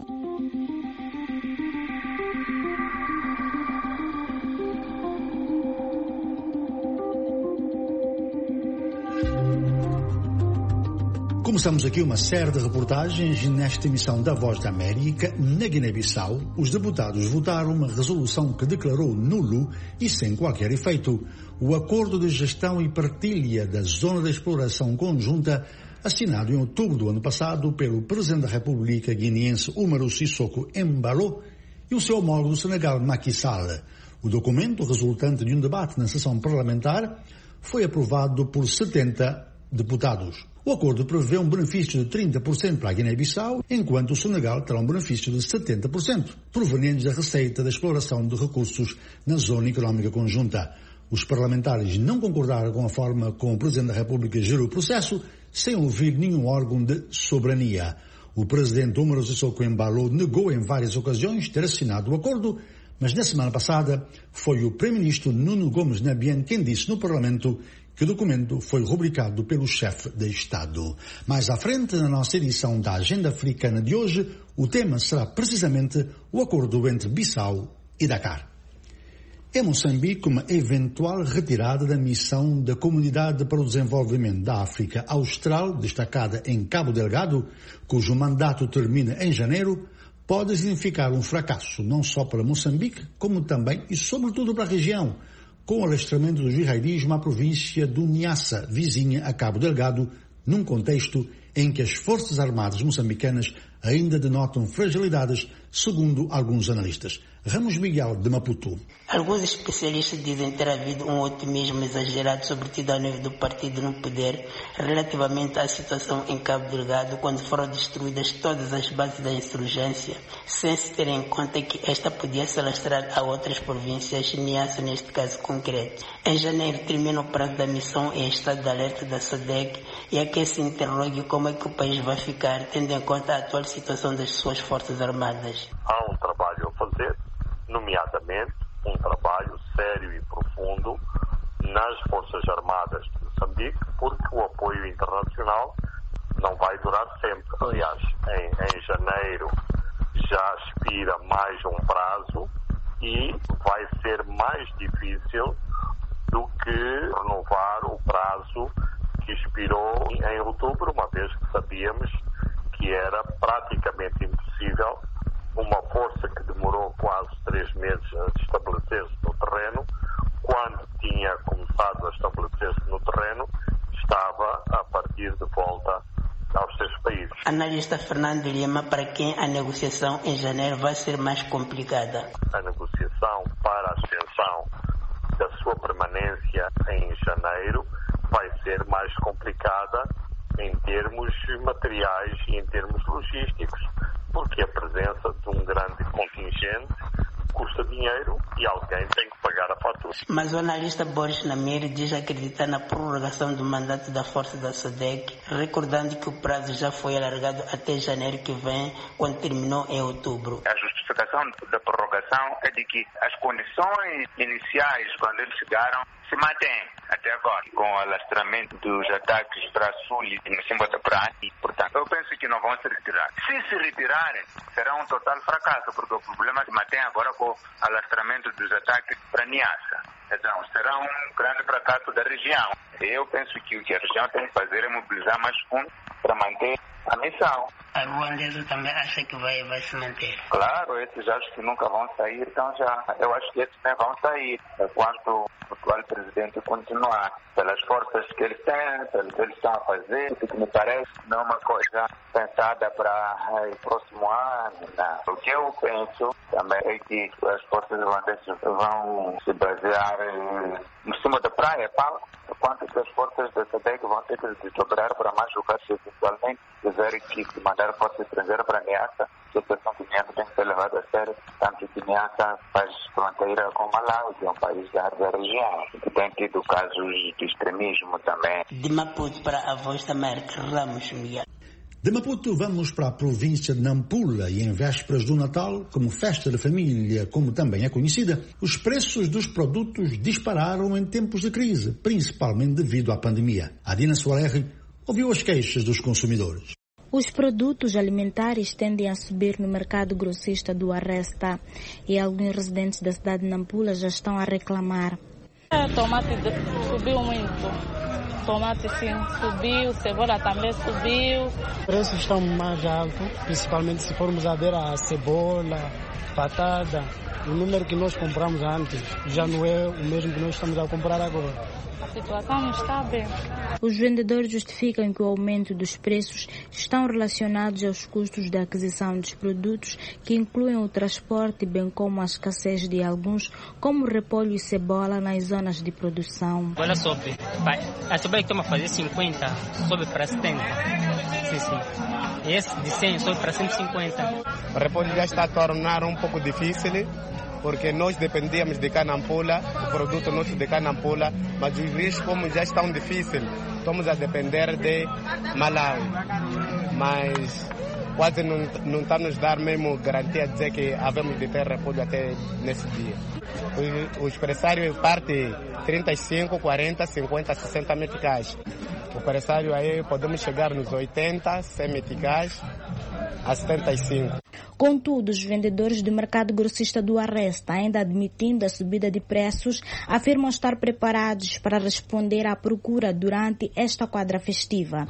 Começamos aqui uma série de reportagens nesta emissão da Voz da América. Na Guiné-Bissau, os deputados votaram uma resolução que declarou nulo e sem qualquer efeito o Acordo de Gestão e Partilha da Zona de Exploração Conjunta assinado em outubro do ano passado pelo Presidente da República guineense Umaru Sissoko Embalo e o seu homólogo do Senegal Macky Sall. O documento, resultante de um debate na sessão parlamentar, foi aprovado por setenta deputados. O acordo prevê um benefício de trinta por cento para a Guiné-Bissau, enquanto o Senegal terá um benefício de setenta por cento, provenientes da receita da exploração de recursos na Zona Económica Conjunta. Os parlamentares não concordaram com a forma como o Presidente da República gerou o processo, sem ouvir nenhum órgão de soberania. O Presidente Umaru Sissoko Embalo negou em várias ocasiões ter assinado o acordo, mas na semana passada foi o Primeiro-Ministro Nuno Gomes Nabien quem disse no Parlamento que o documento foi rubricado pelo chefe de Estado. Mais à frente, na nossa edição da Agenda Africana de hoje, o tema será precisamente o acordo entre Bissau e Dakar. Em Moçambique, uma eventual retirada da missão da Comunidade para o Desenvolvimento da África Austral, destacada em Cabo Delgado, cujo mandato termina em janeiro, pode significar um fracasso não só para Moçambique, como também e sobretudo para a região, com o alastramento do jihadismo à província do Niassa, vizinha a Cabo Delgado, num contexto em que as Forças Armadas moçambicanas ainda denotam fragilidades, segundo alguns analistas. Ramos Miguel, de Maputo. Alguns especialistas dizem ter havido um otimismo exagerado, sobretudo ao nível do partido no poder, relativamente à situação em Cabo Delgado, quando foram destruídas todas as bases da insurgência, sem se ter em conta que esta podia se alastrar a outras províncias, Niassa neste caso concreto. Em janeiro termina o prazo da missão em estado de alerta da S A D C e há quem se interrogue como é que o país vai ficar, tendo em conta a atual situação das suas forças armadas. Há um trabalho a fazer, nomeadamente um trabalho sério e profundo nas Forças Armadas de Moçambique, porque o apoio internacional não vai durar sempre. Aliás, em, em janeiro já expira mais um prazo e vai ser mais difícil do que renovar o prazo que expirou em outubro, uma vez que sabíamos que era praticamente impossível uma força que demorou quase três meses a estabelecer-se no terreno, quando tinha começado a estabelecer-se no terreno, estava a partir de volta aos seus países. Analista Fernando Lima, para quem a negociação em janeiro vai ser mais complicada. A negociação para a extensão da sua permanência em janeiro vai ser mais complicada em termos materiais e em termos logísticos, porque a presença de um grande contingente custa dinheiro e alguém tem que pagar a fatura. Mas o analista Boris Namiri diz acreditar na prorrogação do mandato da força da SODEC, recordando que o prazo já foi alargado até janeiro que vem, quando terminou em outubro. A justificação da prorrogação é de que as condições iniciais, quando eles chegaram, se mantêm até agora, com o alastramento dos ataques para sul e no cima da praia. Portanto, eu penso que não vão se retirar. Se se retirarem, será um total fracasso, porque o problema se mantém agora com o alastramento dos ataques para Niassa. Então, será um grande fracasso da região. Eu penso que o que a região tem que fazer é mobilizar mais fundos para manter a missão. A ruandesa também acha que vai, vai se manter? Claro, esses acho que nunca vão sair, então já, eu acho que esses nem vão sair, enquanto o atual presidente continuar. Pelas forças que ele tem, pelo que eles estão a fazer, o que me parece não é uma coisa pensada para o próximo ano, não. O que eu penso também é que as forças ruandesas vão se basear em, em cima da praia, palco, enquanto que as forças da SADC vão ter que desdobrar para mais lugares se eventualmente quiserem que mandar força estrangeira para Niassa. A situação de Niassa tem que ser levada a sério, tanto que Niassa faz fronteira com Malawi, que é um país da, da região, que tem tido casos de extremismo também. De Maputo para a Voz da América, Ramos Miguel. De Maputo vamos para a província de Nampula e em vésperas do Natal, como festa de família, como também é conhecida, os preços dos produtos dispararam em tempos de crise, principalmente devido à pandemia. A Dina Soares ouviu as queixas dos consumidores. Os produtos alimentares tendem a subir no mercado grossista do Arresta e alguns residentes da cidade de Nampula já estão a reclamar. O tomate subiu muito. Tomate sim subiu, cebola também subiu. Os preços estão mais altos, principalmente se formos a ver a cebola, batata. O número que nós compramos antes já não é o mesmo que nós estamos a comprar agora. A situação não está bem. Os vendedores justificam que o aumento dos preços estão relacionados aos custos da aquisição dos produtos, que incluem o transporte, bem como a escassez de alguns, como repolho e cebola, nas zonas de produção. Agora sobe. A cebola que toma fazer cinquenta, sobe para setenta. Sim, sim. E esse de cem sobe para cento e cinquenta. O repolho já está a tornar um pouco difícil, porque nós dependíamos de Canampula, o produto nosso de Canampula, mas os riscos, como já estão difíceis, estamos a depender de Malawi. Mas quase não, não está nos dar mesmo garantia de dizer que havemos de ter repolho até nesse dia. O, o expressário parte trinta e cinco, quarenta, cinquenta, sessenta meticais. O pressário aí podemos chegar nos oitenta, cem meticais a setenta e cinco. Contudo, os vendedores do mercado grossista do Arresta, ainda admitindo a subida de preços, afirmam estar preparados para responder à procura durante esta quadra festiva.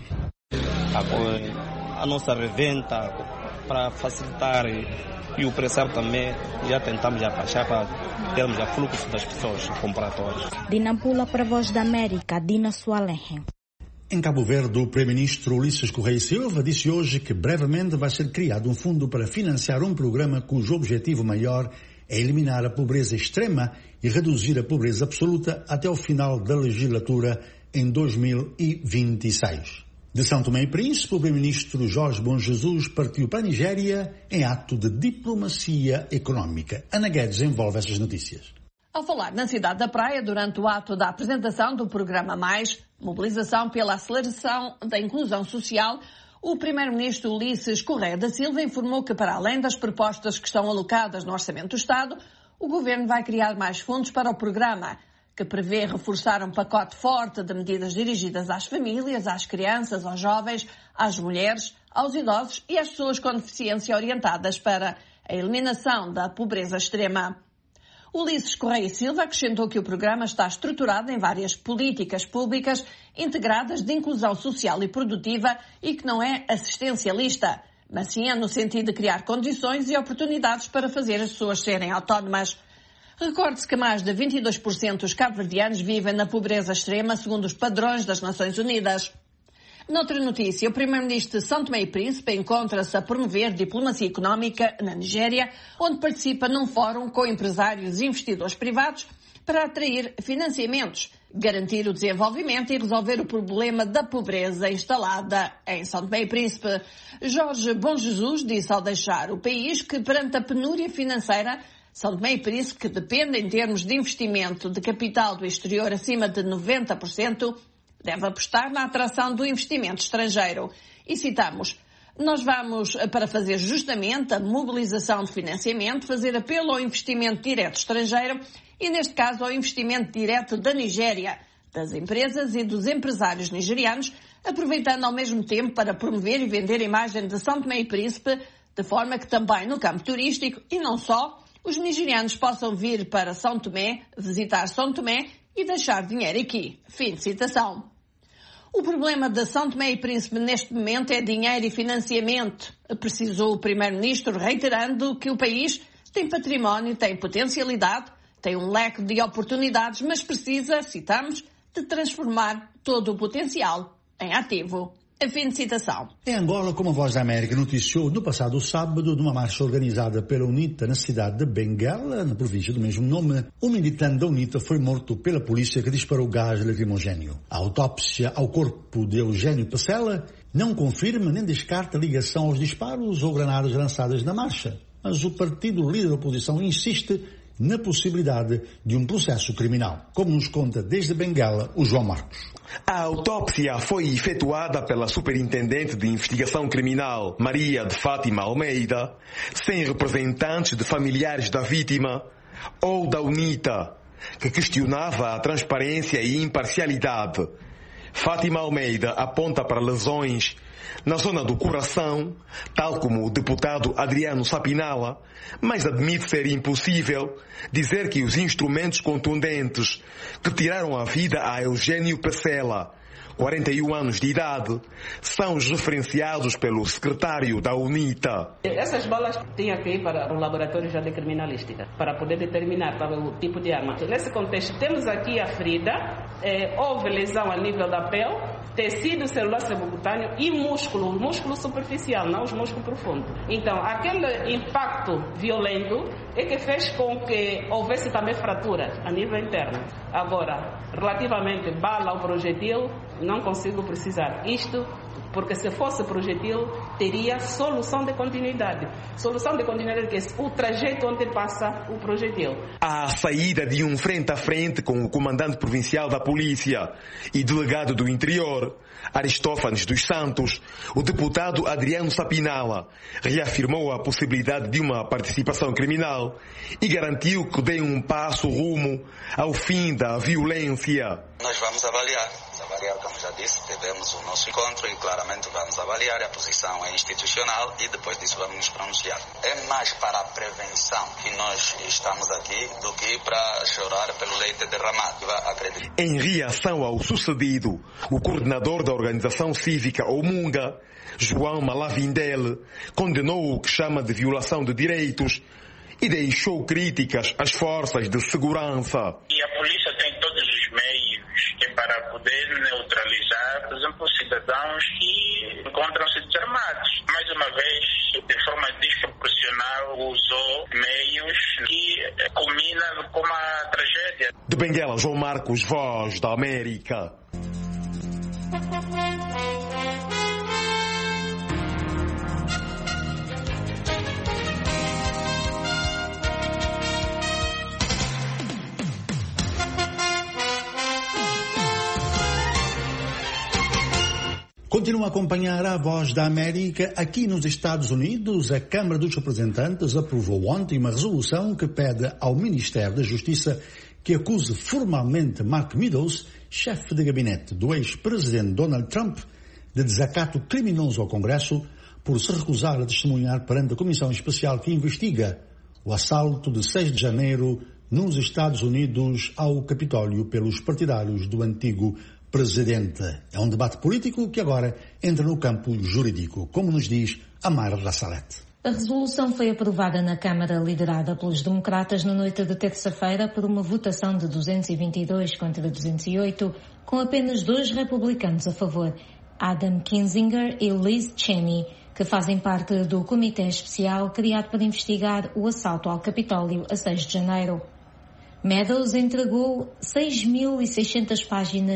A, a nossa revenda, para facilitar, e, e o pressário também, já tentamos já baixar para termos o fluxo das pessoas compratórias. De Nampula para a Voz da América, Dina Soares. Em Cabo Verde, o primeiro-ministro Ulisses Correia Silva disse hoje que brevemente vai ser criado um fundo para financiar um programa cujo objetivo maior é eliminar a pobreza extrema e reduzir a pobreza absoluta até o final da legislatura em dois mil e vinte e seis. De São Tomé e Príncipe, o primeiro-ministro Jorge Bom Jesus partiu para a Nigéria em ato de diplomacia económica. Ana Guedes envolve essas notícias. Ao falar na cidade da Praia durante o ato da apresentação do programa Mais, mobilização pela aceleração da inclusão social, o primeiro-ministro Ulisses Correia da Silva informou que, para além das propostas que estão alocadas no Orçamento do Estado, o governo vai criar mais fundos para o programa, que prevê reforçar um pacote forte de medidas dirigidas às famílias, às crianças, aos jovens, às mulheres, aos idosos e às pessoas com deficiência orientadas para a eliminação da pobreza extrema. Ulisses Correia Silva acrescentou que o programa está estruturado em várias políticas públicas integradas de inclusão social e produtiva e que não é assistencialista, mas sim é no sentido de criar condições e oportunidades para fazer as pessoas serem autónomas. Recorde-se que mais de vinte e dois por cento dos cabo-verdianos vivem na pobreza extrema, segundo os padrões das Nações Unidas. Noutra notícia, o primeiro-ministro de São Tomé e Príncipe encontra-se a promover diplomacia económica na Nigéria, onde participa num fórum com empresários e investidores privados para atrair financiamentos, garantir o desenvolvimento e resolver o problema da pobreza instalada em São Tomé e Príncipe. Jorge Bom Jesus disse ao deixar o país que, perante a penúria financeira, São Tomé e Príncipe, que depende em termos de investimento de capital do exterior acima de noventa por cento, deve apostar na atração do investimento estrangeiro. E citamos: nós vamos, para fazer justamente a mobilização de financiamento, fazer apelo ao investimento direto estrangeiro e, neste caso, ao investimento direto da Nigéria, das empresas e dos empresários nigerianos, aproveitando ao mesmo tempo para promover e vender a imagem de São Tomé e Príncipe, de forma que também no campo turístico, e não só, os nigerianos possam vir para São Tomé, visitar São Tomé e deixar dinheiro aqui. Fim de citação. O problema de São Tomé e Príncipe neste momento é dinheiro e financiamento, precisou o primeiro-ministro, reiterando que o país tem património, tem potencialidade, tem um leque de oportunidades, mas precisa, citamos, de transformar todo o potencial em ativo. A fim de citação. Em Angola, como a Voz da América noticiou no passado sábado, numa marcha organizada pela UNITA na cidade de Benguela, na província do mesmo nome, um militante da UNITA foi morto pela polícia que disparou gás lacrimogéneo. A autópsia ao corpo de Eugênio Pacela não confirma nem descarta ligação aos disparos ou granadas lançadas na marcha, mas o partido líder da oposição insiste na possibilidade de um processo criminal, como nos conta desde Benguela o João Marcos. A autópsia foi efetuada pela Superintendente de Investigação Criminal, Maria de Fátima Almeida, sem representantes de familiares da vítima ou da UNITA, que questionava a transparência e imparcialidade. Fátima Almeida aponta para lesões na zona do coração, tal como o deputado Adriano Sapinala, mas admite ser impossível dizer que os instrumentos contundentes que tiraram a vida a Eugênio Pacela, quarenta e um anos de idade, são os referenciados pelo secretário da UNITA. Essas balas tinham que ir para o laboratório já de criminalística, para poder determinar para o tipo de arma. Nesse contexto, temos aqui a ferida, é, houve lesão a nível da pele, tecido celular subcutâneo e músculo, o músculo superficial, não os músculos profundos. Então, aquele impacto violento é que fez com que houvesse também fratura a nível interno. Agora, relativamente bala ou projetil, não consigo precisar isto, porque se fosse projetil, teria solução de continuidade. Solução de continuidade que é o trajeto onde passa o projetil. A saída de um frente a frente com o comandante provincial da polícia e delegado do interior, Aristófanes dos Santos, o deputado Adriano Sapinala reafirmou a possibilidade de uma participação criminal e garantiu que dê um passo rumo ao fim da violência. Nós vamos avaliar, avaliar, como já disse, tivemos o nosso encontro e claramente vamos avaliar, a posição é institucional e depois disso vamos nos pronunciar. É mais para a prevenção que nós estamos aqui do que para chorar pelo leite derramado. Acredito. Em reação ao sucedido, o coordenador da organização cívica Omunga, João Malavindele, condenou o que chama de violação de direitos e deixou críticas às forças de segurança. E a polícia tem todos os meios para poder neutralizar, por exemplo, cidadãos que encontram-se desarmados. Mais uma vez, de forma desproporcional, usou meios que culminam com uma tragédia. De Benguela, João Marcos, Voz da América. Continua a acompanhar a Voz da América. Aqui nos Estados Unidos, a Câmara dos Representantes aprovou ontem uma resolução que pede ao Ministério da Justiça que acuse formalmente Mark Meadows, chefe de gabinete do ex-presidente Donald Trump, de desacato criminoso ao Congresso por se recusar a testemunhar perante a Comissão Especial que investiga o assalto de seis de janeiro nos Estados Unidos ao Capitólio pelos partidários do antigo presidente. É um debate político que agora entra no campo jurídico, como nos diz Amara Rassalete. A resolução foi aprovada na Câmara, liderada pelos democratas, na noite de terça-feira por uma votação de duzentos e vinte e dois contra duzentos e oito, com apenas dois republicanos a favor, Adam Kinzinger e Liz Cheney, que fazem parte do Comitê Especial criado para investigar o assalto ao Capitólio a seis de janeiro. Meadows entregou seis mil e seiscentas páginas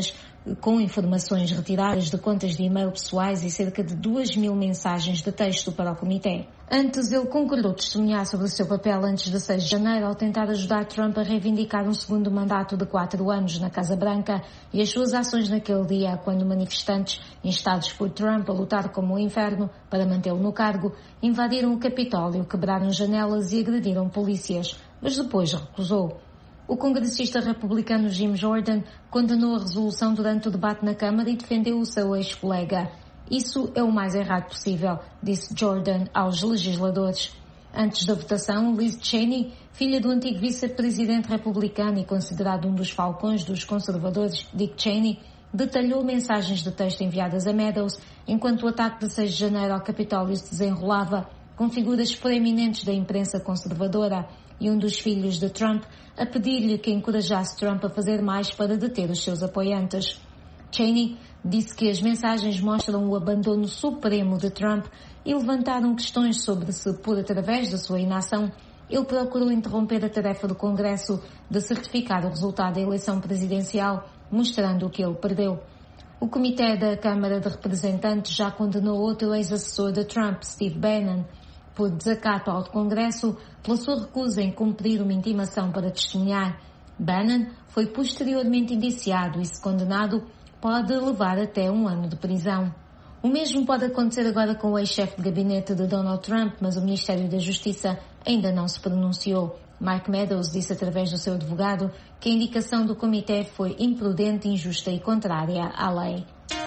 com informações retiradas de contas de e-mail pessoais e cerca de duas mil mensagens de texto para o comitê. Antes, ele concordou testemunhar sobre o seu papel antes de seis de janeiro ao tentar ajudar Trump a reivindicar um segundo mandato de quatro anos na Casa Branca e as suas ações naquele dia, quando manifestantes, instados por Trump a lutar como o inferno para mantê-lo no cargo, invadiram o Capitólio, quebraram janelas e agrediram polícias, mas depois recusou. O congressista republicano Jim Jordan condenou a resolução durante o debate na Câmara e defendeu o seu ex-colega. Isso é o mais errado possível, disse Jordan aos legisladores. Antes da votação, Liz Cheney, filha do antigo vice-presidente republicano e considerado um dos falcões dos conservadores, Dick Cheney, detalhou mensagens de texto enviadas a Meadows enquanto o ataque de seis de janeiro ao Capitólio se desenrolava, com figuras proeminentes da imprensa conservadora e um dos filhos de Trump a pedir-lhe que encorajasse Trump a fazer mais para deter os seus apoiantes. Cheney disse que as mensagens mostram o abandono supremo de Trump e levantaram questões sobre se, por através da sua inação, ele procurou interromper a tarefa do Congresso de certificar o resultado da eleição presidencial, mostrando o que ele perdeu. O Comitê da Câmara de Representantes já condenou outro ex-assessor de Trump, Steve Bannon, por desacato ao Congresso pela sua recusa em cumprir uma intimação para testemunhar. Bannon foi posteriormente indiciado e, se condenado, pode levar até um ano de prisão. O mesmo pode acontecer agora com o ex-chefe de gabinete de Donald Trump, mas o Ministério da Justiça ainda não se pronunciou. Mike Meadows disse através do seu advogado que a indicação do comitê foi imprudente, injusta e contrária à lei.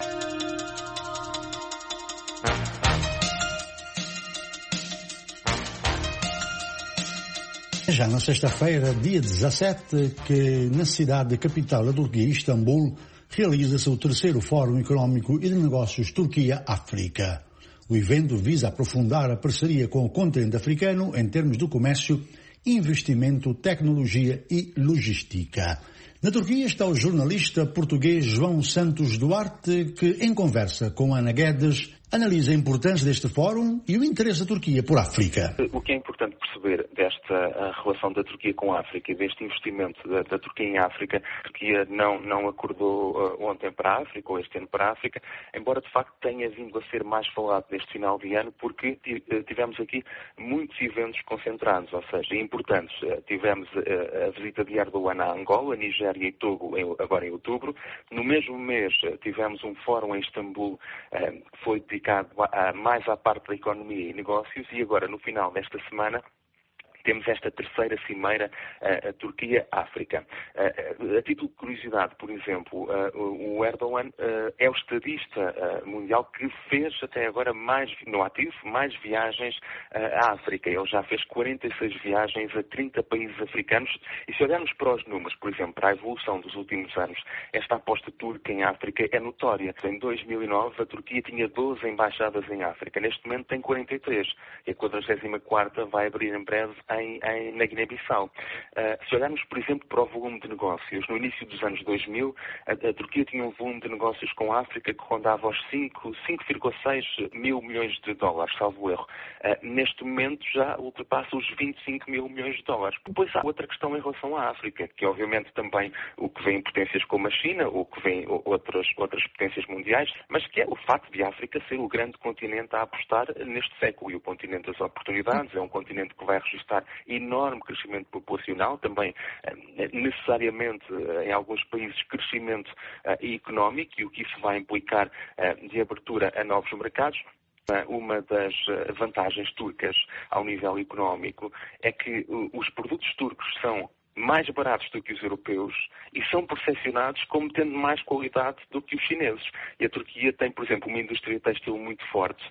Já na sexta-feira, dia dezassete, que na cidade capital da Turquia, Istambul, realiza-se o terceiro Fórum Económico e de Negócios Turquia-África. O evento visa aprofundar a parceria com o continente africano em termos de comércio, investimento, tecnologia e logística. Na Turquia está o jornalista português João Santos Duarte, que, em conversa com Ana Guedes, analisa a importância deste fórum e o interesse da Turquia por África. O que é importante perceber desta relação da Turquia com a África e deste investimento da, da Turquia em África, a Turquia não, não acordou uh, ontem para a África, ou este ano para a África, embora de facto tenha vindo a ser mais falado neste final de ano, porque tivemos aqui muitos eventos concentrados, ou seja, importantes. Tivemos uh, a visita de Erdogan a Angola, Nigéria e Togo, em, agora em outubro. No mesmo mês tivemos um fórum em Istambul uh, que foi dedicado a, mais à parte da economia e negócios, e agora no final desta semana temos esta terceira cimeira, a, a Turquia-África. A, a título de curiosidade, por exemplo, a, o Erdogan a, é o estadista a, mundial que fez até agora mais, no ativo, mais viagens a, à África. Ele já fez quarenta e seis viagens a trinta países africanos, e se olharmos para os números, por exemplo, para a evolução dos últimos anos, esta aposta turca em África é notória. Em dois mil e nove, a Turquia tinha doze embaixadas em África. Neste momento tem quarenta e três. E a quadragésima quarta vai abrir em breve Em, em, na Guiné-Bissau. Uh, se olharmos, por exemplo, para o volume de negócios, no início dos anos dois mil, a, a Turquia tinha um volume de negócios com a África que rondava aos cinco vírgula seis mil milhões de dólares, salvo erro. Uh, neste momento já ultrapassa os vinte e cinco mil milhões de dólares. Depois há outra questão em relação à África, que é obviamente também o que vem em potências como a China, ou que vem outras, outras potências mundiais, mas que é o facto de a África ser o grande continente a apostar neste século, e o continente das oportunidades. É um continente que vai registrar enorme crescimento populacional, também necessariamente em alguns países crescimento económico, e o que isso vai implicar de abertura a novos mercados. Uma das vantagens turcas ao nível económico é que os produtos turcos são mais baratos do que os europeus e são percepcionados como tendo mais qualidade do que os chineses. E a Turquia tem, por exemplo, uma indústria têxtil muito forte.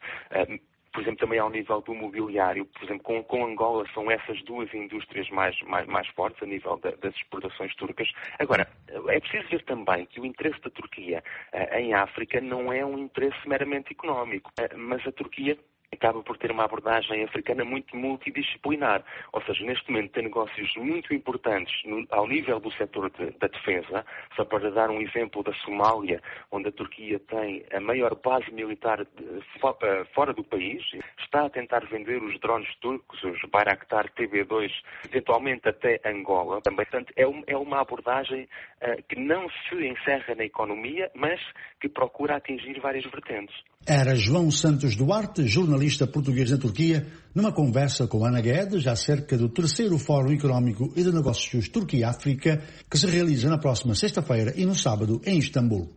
Por exemplo, também ao nível do mobiliário, por exemplo, com, com Angola, são essas duas indústrias mais, mais, mais fortes a nível da, das exportações turcas. Agora, é preciso ver também que o interesse da Turquia uh, em África não é um interesse meramente económico, uh, mas a Turquia acaba por ter uma abordagem africana muito multidisciplinar. Ou seja, neste momento tem negócios muito importantes no, ao nível do setor de, da defesa. Só para dar um exemplo da Somália, onde a Turquia tem a maior base militar de, fora do país, está a tentar vender os drones turcos, os Bayraktar T B dois, eventualmente até Angola. Também, portanto, é, um, é uma abordagem uh, que não se encerra na economia, mas que procura atingir várias vertentes. Era João Santos Duarte, jornalista português na Turquia, numa conversa com Ana Guedes acerca do terceiro Fórum Económico e de Negócios Turquia-África, que se realiza na próxima sexta-feira e no sábado em Istambul.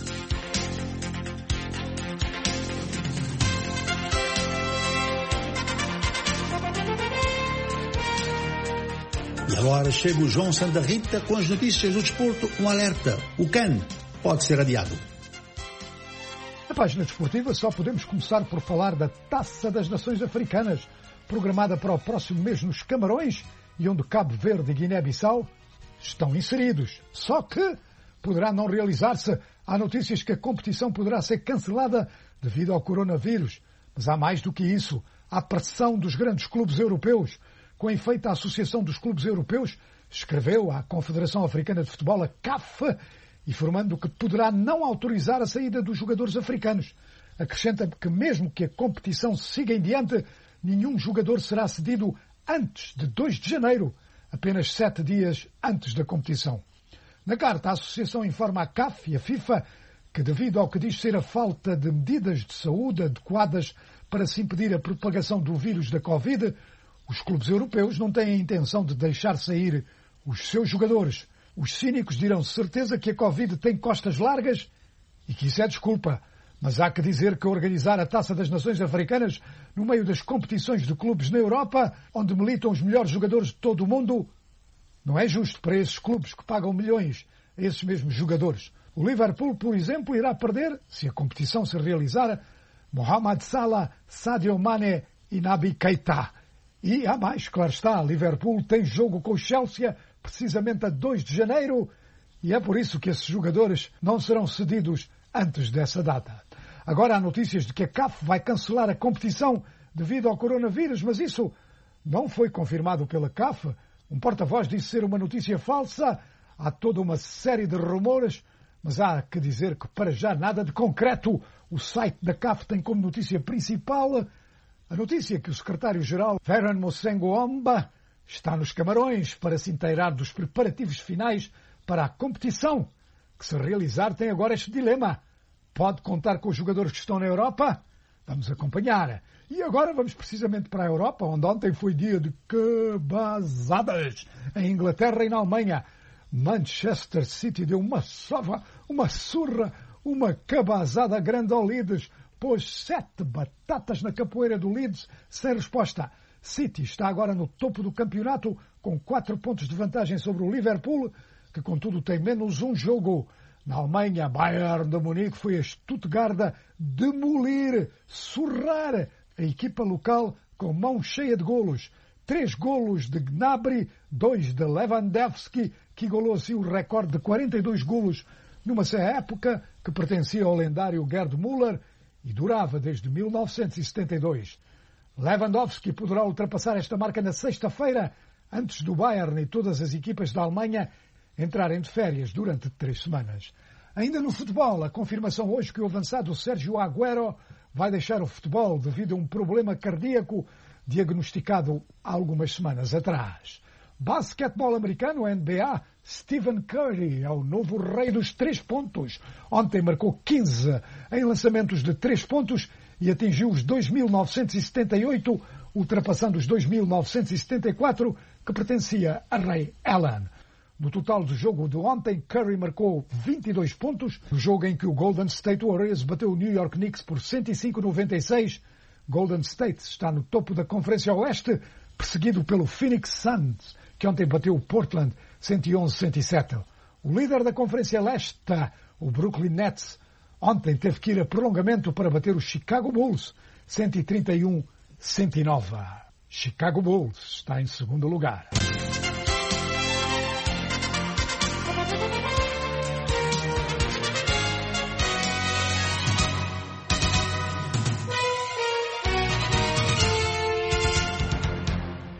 E agora chega o João Santa Rita com as notícias do desporto. Um alerta: o C A N pode ser adiado. Na página desportiva só podemos começar por falar da Taça das Nações Africanas, programada para o próximo mês nos Camarões, e onde Cabo Verde e Guiné-Bissau estão inseridos. Só que poderá não realizar-se. Há notícias que a competição poderá ser cancelada devido ao coronavírus. Mas há mais do que isso. Há pressão dos grandes clubes europeus. Com efeito, a Associação dos Clubes Europeus escreveu à Confederação Africana de Futebol, a C A F, informando que poderá não autorizar a saída dos jogadores africanos. Acrescenta que mesmo que a competição siga em diante, nenhum jogador será cedido antes de dois de janeiro, apenas sete dias antes da competição. Na carta, a Associação informa a C A F e a FIFA que, devido ao que diz ser a falta de medidas de saúde adequadas para se impedir a propagação do vírus da Covid, os clubes europeus não têm a intenção de deixar sair os seus jogadores. Os cínicos dirão certeza que a Covid tem costas largas e que isso é desculpa. Mas há que dizer que organizar a Taça das Nações Africanas no meio das competições de clubes na Europa, onde militam os melhores jogadores de todo o mundo, não é justo para esses clubes que pagam milhões a esses mesmos jogadores. O Liverpool, por exemplo, irá perder, se a competição se realizar, Mohamed Salah, Sadio Mané e Naby Keita. E há mais, claro está, Liverpool tem jogo com o Chelsea precisamente a dois de janeiro e é por isso que esses jogadores não serão cedidos antes dessa data. Agora há notícias de que a C A F vai cancelar a competição devido ao coronavírus, mas isso não foi confirmado pela C A F. Um porta-voz disse ser uma notícia falsa. Há toda uma série de rumores, mas há que dizer que para já nada de concreto. O site da C A F tem como notícia principal a notícia que o secretário-geral Ferran Mosengo-Omba está nos Camarões para se inteirar dos preparativos finais para a competição, que se realizar tem agora este dilema. Pode contar com os jogadores que estão na Europa? Vamos acompanhar. E agora vamos precisamente para a Europa, onde ontem foi dia de cabazadas em Inglaterra e na Alemanha. Manchester City deu uma sova, uma surra, uma cabazada grande ao Leeds. Pôs sete batatas na capoeira do Leeds sem resposta. City está agora no topo do campeonato com quatro pontos de vantagem sobre o Liverpool, que contudo tem menos um jogo. Na Alemanha, Bayern de Munique foi a Stuttgart demolir, surrar a equipa local com mão cheia de golos. Três golos de Gnabry, dois de Lewandowski, que igualou assim o recorde de quarenta e dois golos numa só época que pertencia ao lendário Gerd Müller e durava desde mil novecentos e setenta e dois. Lewandowski poderá ultrapassar esta marca na sexta-feira, antes do Bayern e todas as equipas da Alemanha entrarem de férias durante três semanas. Ainda no futebol, a confirmação hoje que o avançado Sérgio Agüero vai deixar o futebol devido a um problema cardíaco diagnosticado há algumas semanas atrás. Basquetebol americano, N B A, Stephen Curry é o novo rei dos três pontos. Ontem marcou quinze em lançamentos de três pontos e atingiu os dois mil novecentos e setenta e oito, ultrapassando os dois mil novecentos e setenta e quatro, que pertencia a Ray Allen. No total do jogo de ontem, Curry marcou vinte e dois pontos, no jogo em que o Golden State Warriors bateu o New York Knicks por cento e cinco a noventa e seis. Golden State está no topo da Conferência Oeste, perseguido pelo Phoenix Suns, que ontem bateu o Portland cento e onze a cento e sete. O líder da Conferência Leste, o Brooklyn Nets, ontem teve que ir a prolongamento para bater o Chicago Bulls cento e trinta e um a cento e nove. Chicago Bulls está em segundo lugar.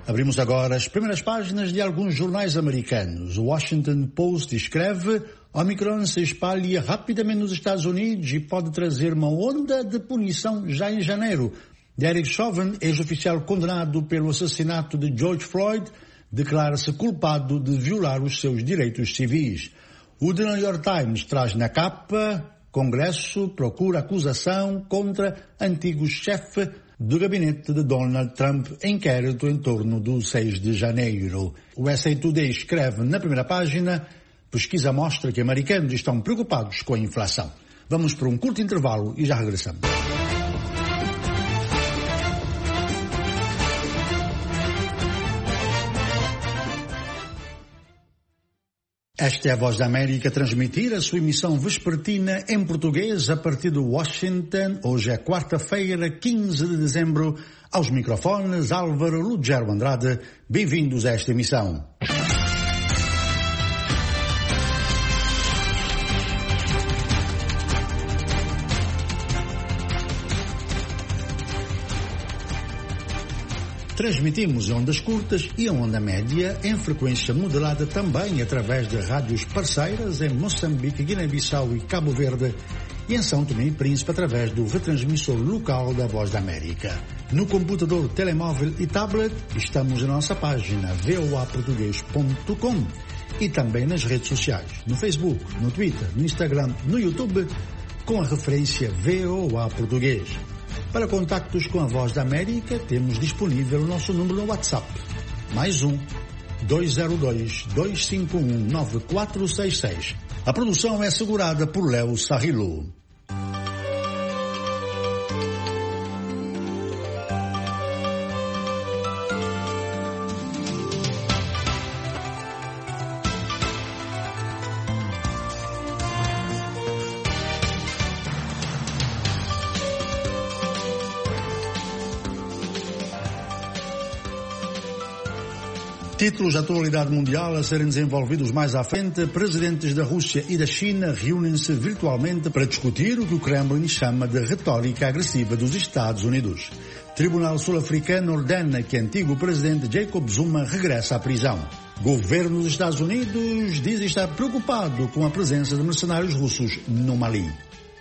Abrimos agora as primeiras páginas de alguns jornais americanos. O Washington Post escreve: Omicron se espalha rapidamente nos Estados Unidos e pode trazer uma onda de punição já em janeiro. Derek Chauvin, ex-oficial condenado pelo assassinato de George Floyd, declara-se culpado de violar os seus direitos civis. O The New York Times traz na capa: Congresso procura acusação contra antigo chefe do gabinete de Donald Trump, inquérito em torno do seis de janeiro. O S A Today escreve na primeira página: pesquisa mostra que americanos estão preocupados com a inflação. Vamos para um curto intervalo e já regressamos. Esta é a Voz da América a transmitir a sua emissão vespertina em português a partir de Washington. Hoje é quarta-feira, quinze de dezembro. Aos microfones, Álvaro Lugero Andrade. Bem-vindos a esta emissão. Transmitimos em ondas curtas e em onda média, em frequência modulada também através de rádios parceiras em Moçambique, Guiné-Bissau e Cabo Verde, e em São Tomé e Príncipe através do retransmissor local da Voz da América. No computador, telemóvel e tablet, estamos na nossa página v o a português ponto com e também nas redes sociais, no Facebook, no Twitter, no Instagram, no YouTube, com a referência V O A Português. Para contactos com a Voz da América, temos disponível o nosso número no WhatsApp. Mais um, dois zero dois, dois cinco um, nove quatro seis seis. A produção é assegurada por Léo Sarrilu. Títulos de atualidade mundial a serem desenvolvidos mais à frente. Presidentes da Rússia e da China reúnem-se virtualmente para discutir o que o Kremlin chama de retórica agressiva dos Estados Unidos. Tribunal sul-africano ordena que antigo presidente Jacob Zuma regresse à prisão. Governo dos Estados Unidos diz estar preocupado com a presença de mercenários russos no Mali.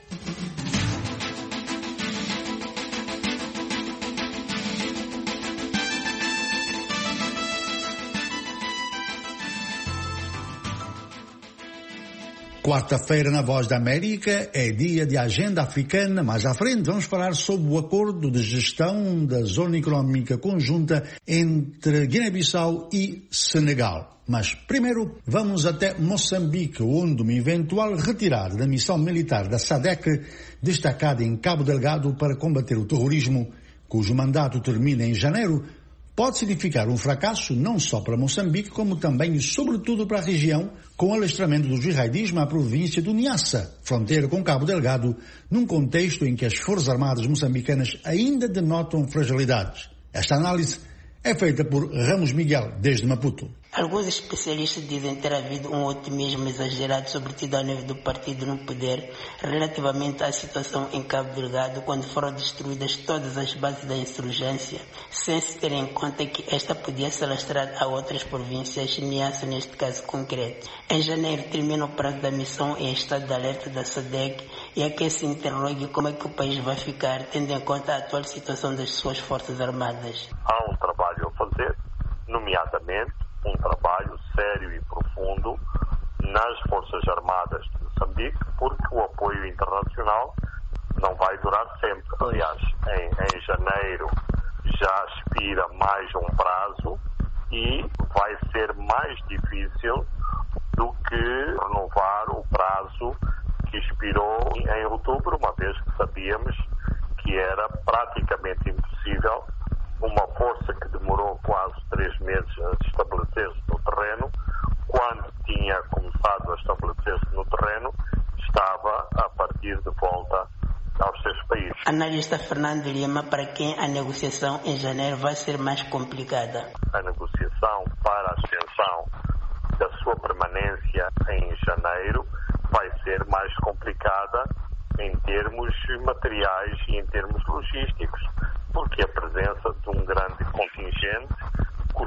Quarta-feira na Voz da América é dia de agenda africana. Mais à frente vamos falar sobre o acordo de gestão da Zona Económica Conjunta entre Guiné-Bissau e Senegal. Mas primeiro vamos até Moçambique, onde uma eventual retirada da missão militar da SADC, destacada em Cabo Delgado para combater o terrorismo, cujo mandato termina em janeiro, pode significar um fracasso não só para Moçambique, como também e sobretudo para a região, com o alastramento do jihadismo à província do Niassa, fronteira com Cabo Delgado, num contexto em que as Forças Armadas moçambicanas ainda denotam fragilidades. Esta análise é feita por Ramos Miguel, desde Maputo. Alguns especialistas dizem ter havido um otimismo exagerado, sobretudo ao nível do partido no poder, relativamente à situação em Cabo Delgado, quando foram destruídas todas as bases da insurgência, sem se ter em conta que esta podia se alastrar a outras províncias, Niassa neste caso concreto. Em janeiro termina o prazo da missão em estado de alerta da SADC, e aqui se interroga como é que o país vai ficar, tendo em conta a atual situação das suas forças armadas. Há um trabalho a fazer, nomeadamente um trabalho sério e profundo nas Forças Armadas de Moçambique, porque o apoio internacional não vai durar sempre. Aliás, em, em janeiro já expira mais um prazo e vai ser mais difícil do que renovar o prazo que expirou em outubro, uma vez que sabíamos que era praticamente impossível uma força que demorou quase três meses a estabelecer-se no terreno, quando tinha começado a estabelecer-se no terreno, estava a partir de volta aos seus países. Analista Fernando Lima, para quem a negociação em janeiro vai ser mais complicada? A negociação para a extensão da sua permanência em janeiro vai ser mais complicada em termos materiais e em termos logísticos, porque a presença de um grande contingente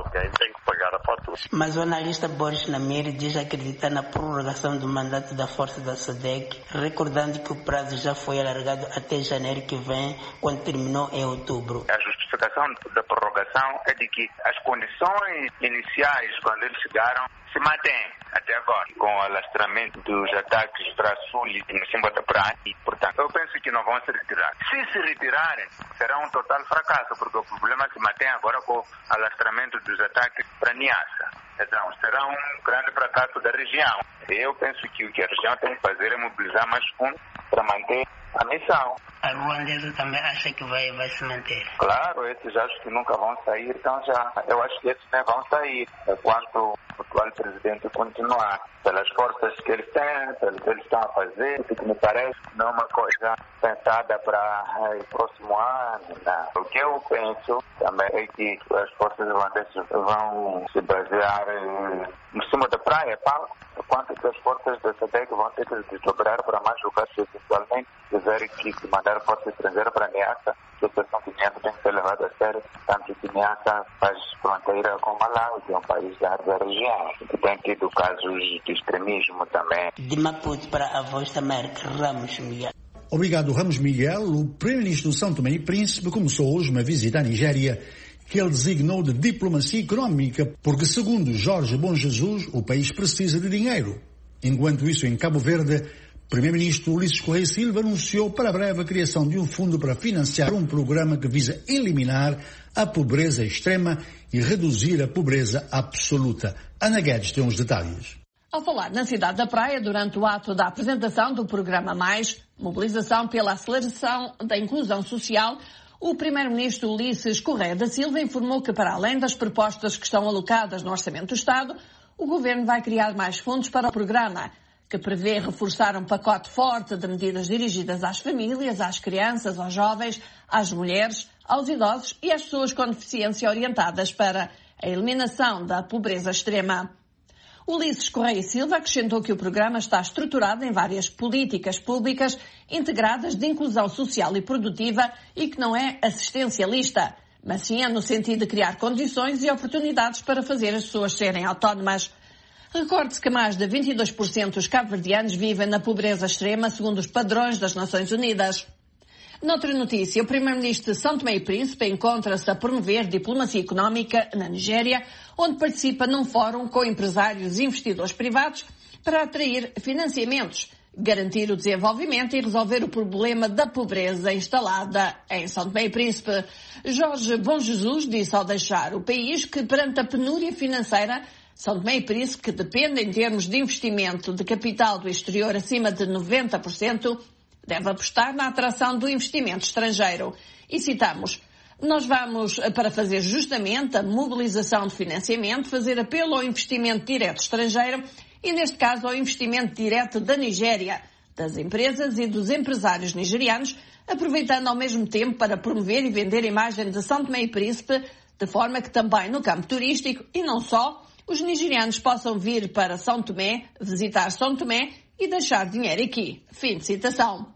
Alguém tem que pagar a fatura. Mas o analista Boris Namiri diz acreditar na prorrogação do mandato da força da SADC, recordando que o prazo já foi alargado até janeiro que vem, quando terminou em outubro. A justificação da prorrogação é de que as condições iniciais, quando eles chegaram, se mantêm até agora, com o alastramento dos ataques para sul e em cima da praia. E, portanto, eu penso que não vão se retirar. Se se retirarem, será um total fracasso, porque o problema se mantém agora com o alastramento dos ataques para Niassa. Então, será um grande fracasso da região. Eu penso que o que a região tem que fazer é mobilizar mais fundos para manter a missão. A ruandesa também acha que vai, vai se manter? Claro, esses acho que nunca vão sair, então já, eu acho que esses nem vão sair, enquanto o atual presidente continuar. Pelas forças que eles têm, pelo que eles estão a fazer, o que me parece não é uma coisa pensada para o próximo ano, não. O que eu penso também é que as forças ruandesas vão se basear em, em cima da praia, palco, enquanto que as forças da SADC vão ter que desdobrar para mais lugares, eventualmente, quiserem que se mandar força estrangeira para Niassa. A situação de Niassa tem que ser levada a sério, tanto que Niassa faz fronteira com Malawi, que é um país da, da região, que tem tido casos de extremismo também. De Maputo para a Voz da América, Ramos Miguel. Obrigado, Ramos Miguel. O primeiro-ministro de São Tomé e Príncipe começou hoje uma visita à Nigéria, que ele designou de diplomacia económica, porque, segundo Jorge Bom Jesus, o país precisa de dinheiro. Enquanto isso, em Cabo Verde, o primeiro-ministro Ulisses Correia Silva anunciou para breve a criação de um fundo para financiar um programa que visa eliminar a pobreza extrema e reduzir a pobreza absoluta. Ana Guedes tem os detalhes. Ao falar na cidade da Praia durante o ato da apresentação do programa Mais, mobilização pela aceleração da inclusão social, o primeiro-ministro Ulisses Correia da Silva informou que, para além das propostas que estão alocadas no Orçamento do Estado, o governo vai criar mais fundos para o programa, que prevê reforçar um pacote forte de medidas dirigidas às famílias, às crianças, aos jovens, às mulheres, aos idosos e às pessoas com deficiência orientadas para a eliminação da pobreza extrema. Ulisses Correia Silva acrescentou que o programa está estruturado em várias políticas públicas integradas de inclusão social e produtiva e que não é assistencialista, mas sim é no sentido de criar condições e oportunidades para fazer as pessoas serem autónomas. Recorde-se que mais de vinte e dois por cento dos cabo-verdianos vivem na pobreza extrema, segundo os padrões das Nações Unidas. Noutra notícia, o primeiro-ministro de São Tomé e Príncipe encontra-se a promover diplomacia económica na Nigéria, onde participa num fórum com empresários e investidores privados para atrair financiamentos, garantir o desenvolvimento e resolver o problema da pobreza instalada em São Tomé e Príncipe. Jorge Bom Jesus disse ao deixar o país que, perante a penúria financeira, São Tomé e Príncipe, que depende em termos de investimento de capital do exterior acima de noventa por cento, deve apostar na atração do investimento estrangeiro. E citamos: nós vamos, para fazer justamente a mobilização de financiamento, fazer apelo ao investimento direto estrangeiro e, neste caso, ao investimento direto da Nigéria, das empresas e dos empresários nigerianos, aproveitando ao mesmo tempo para promover e vender a imagem de São Tomé e Príncipe, de forma que também no campo turístico, e não só, os nigerianos possam vir para São Tomé, visitar São Tomé e deixar dinheiro aqui. Fim de citação.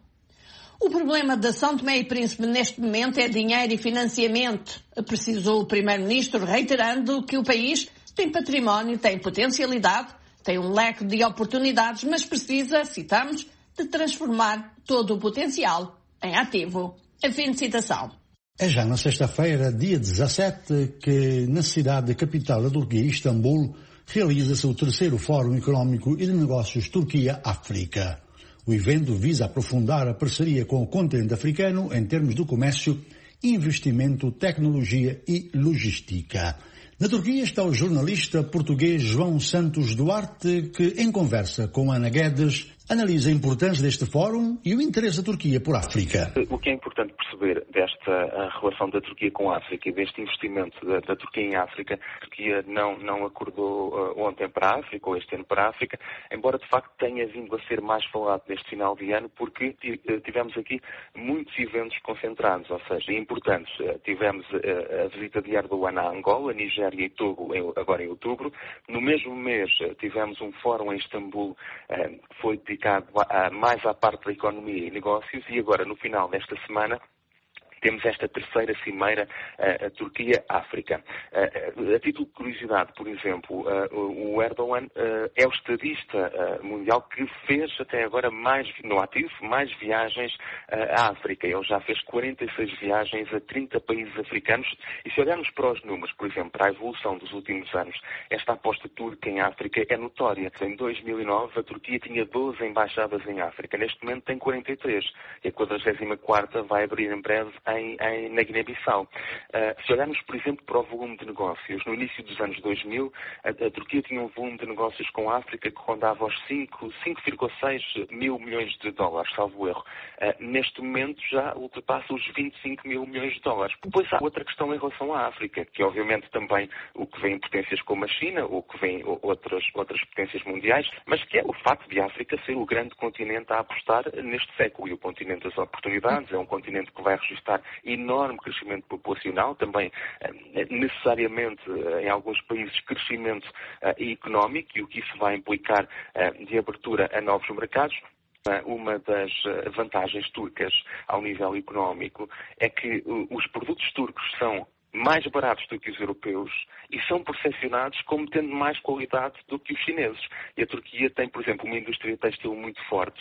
O problema de São Tomé e Príncipe neste momento é dinheiro e financiamento, precisou o primeiro-ministro, reiterando que o país tem património, tem potencialidade, tem um leque de oportunidades, mas precisa, citamos, de transformar todo o potencial em ativo. Fim de citação. É já na sexta-feira, dia dezassete, que na cidade capital da Turquia, Istambul, realiza-se o terceiro Fórum Económico e de Negócios Turquia-África. O evento visa aprofundar a parceria com o continente africano em termos de comércio, investimento, tecnologia e logística. Na Turquia está o jornalista português João Santos Duarte, que, em conversa com Ana Guedes, analisa a importância deste fórum e o interesse da Turquia por África. O que é importante perceber desta relação da Turquia com a África e deste investimento da, da Turquia em África, a Turquia não, não acordou uh, ontem para a África, ou este ano para a África, embora de facto tenha vindo a ser mais falado neste final de ano, porque tivemos aqui muitos eventos concentrados, ou seja, importantes. Tivemos uh, a visita de Erdogan a Angola, Nigéria e Togo, agora em outubro. No mesmo mês tivemos um fórum em Istambul uh, que foi dedicado a, a, mais à parte da economia e negócios, e agora no final desta semana temos esta terceira cimeira, a Turquia-África. A título de curiosidade, por exemplo, o Erdogan é o estadista mundial que fez até agora mais, no ativo, mais viagens à África. Ele já fez quarenta e seis viagens a trinta países africanos e se olharmos para os números, por exemplo, para a evolução dos últimos anos, esta aposta turca em África é notória. Em dois mil e nove, a Turquia tinha doze embaixadas em África. Neste momento tem quarenta e três. E a quadragésima quarta vai abrir em breve em, em, na Guiné-Bissau. Uh, se olharmos, por exemplo, para o volume de negócios, no início dos anos dois mil, a, a Turquia tinha um volume de negócios com a África que rondava os cinco vírgula seis mil milhões de dólares, salvo erro. Uh, neste momento já ultrapassa os vinte e cinco mil milhões de dólares. Depois há outra questão em relação à África, que obviamente também o que vem em potências como a China, ou que vem outras, outras potências mundiais, mas que é o facto de a África ser o grande continente a apostar neste século. E o continente das oportunidades, é um continente que vai registrar enorme crescimento populacional, também necessariamente em alguns países crescimento económico, e o que isso vai implicar de abertura a novos mercados. Uma das vantagens turcas ao nível económico é que os produtos turcos são mais baratos do que os europeus e são percepcionados como tendo mais qualidade do que os chineses. E a Turquia tem, por exemplo, uma indústria têxtil muito forte.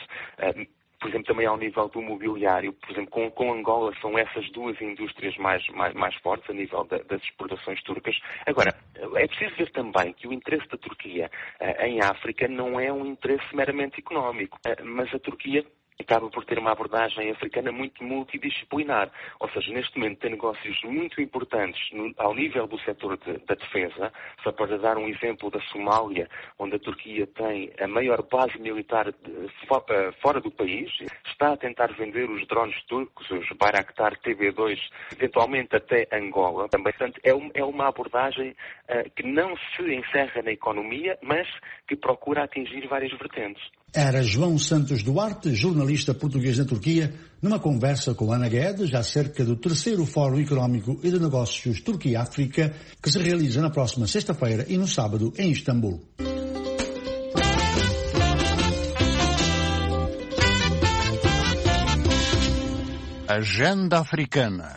Por exemplo, também ao nível do mobiliário, por exemplo, com, com Angola são essas duas indústrias mais, mais, mais fortes a nível da, das exportações turcas. Agora, é preciso ver também que o interesse da Turquia uh, em África não é um interesse meramente económico, uh, mas a Turquia acaba por ter uma abordagem africana muito multidisciplinar. Ou seja, neste momento tem negócios muito importantes no, ao nível do setor de, da defesa. Só para dar um exemplo da Somália, onde a Turquia tem a maior base militar de, for, fora do país, está a tentar vender os drones turcos, os Bayraktar T B dois, eventualmente até Angola. Também, portanto, é, um, é uma abordagem uh, que não se encerra na economia, mas que procura atingir várias vertentes. Era João Santos Duarte, jornalista português na Turquia, numa conversa com Ana Guedes acerca do terceiro Fórum Económico e de Negócios Turquia-África, que se realiza na próxima sexta-feira e no sábado em Istambul. Agenda Africana.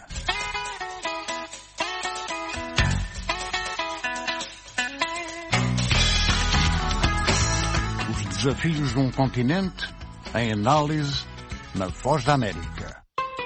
Desafios num continente, em análise, na Voz da América.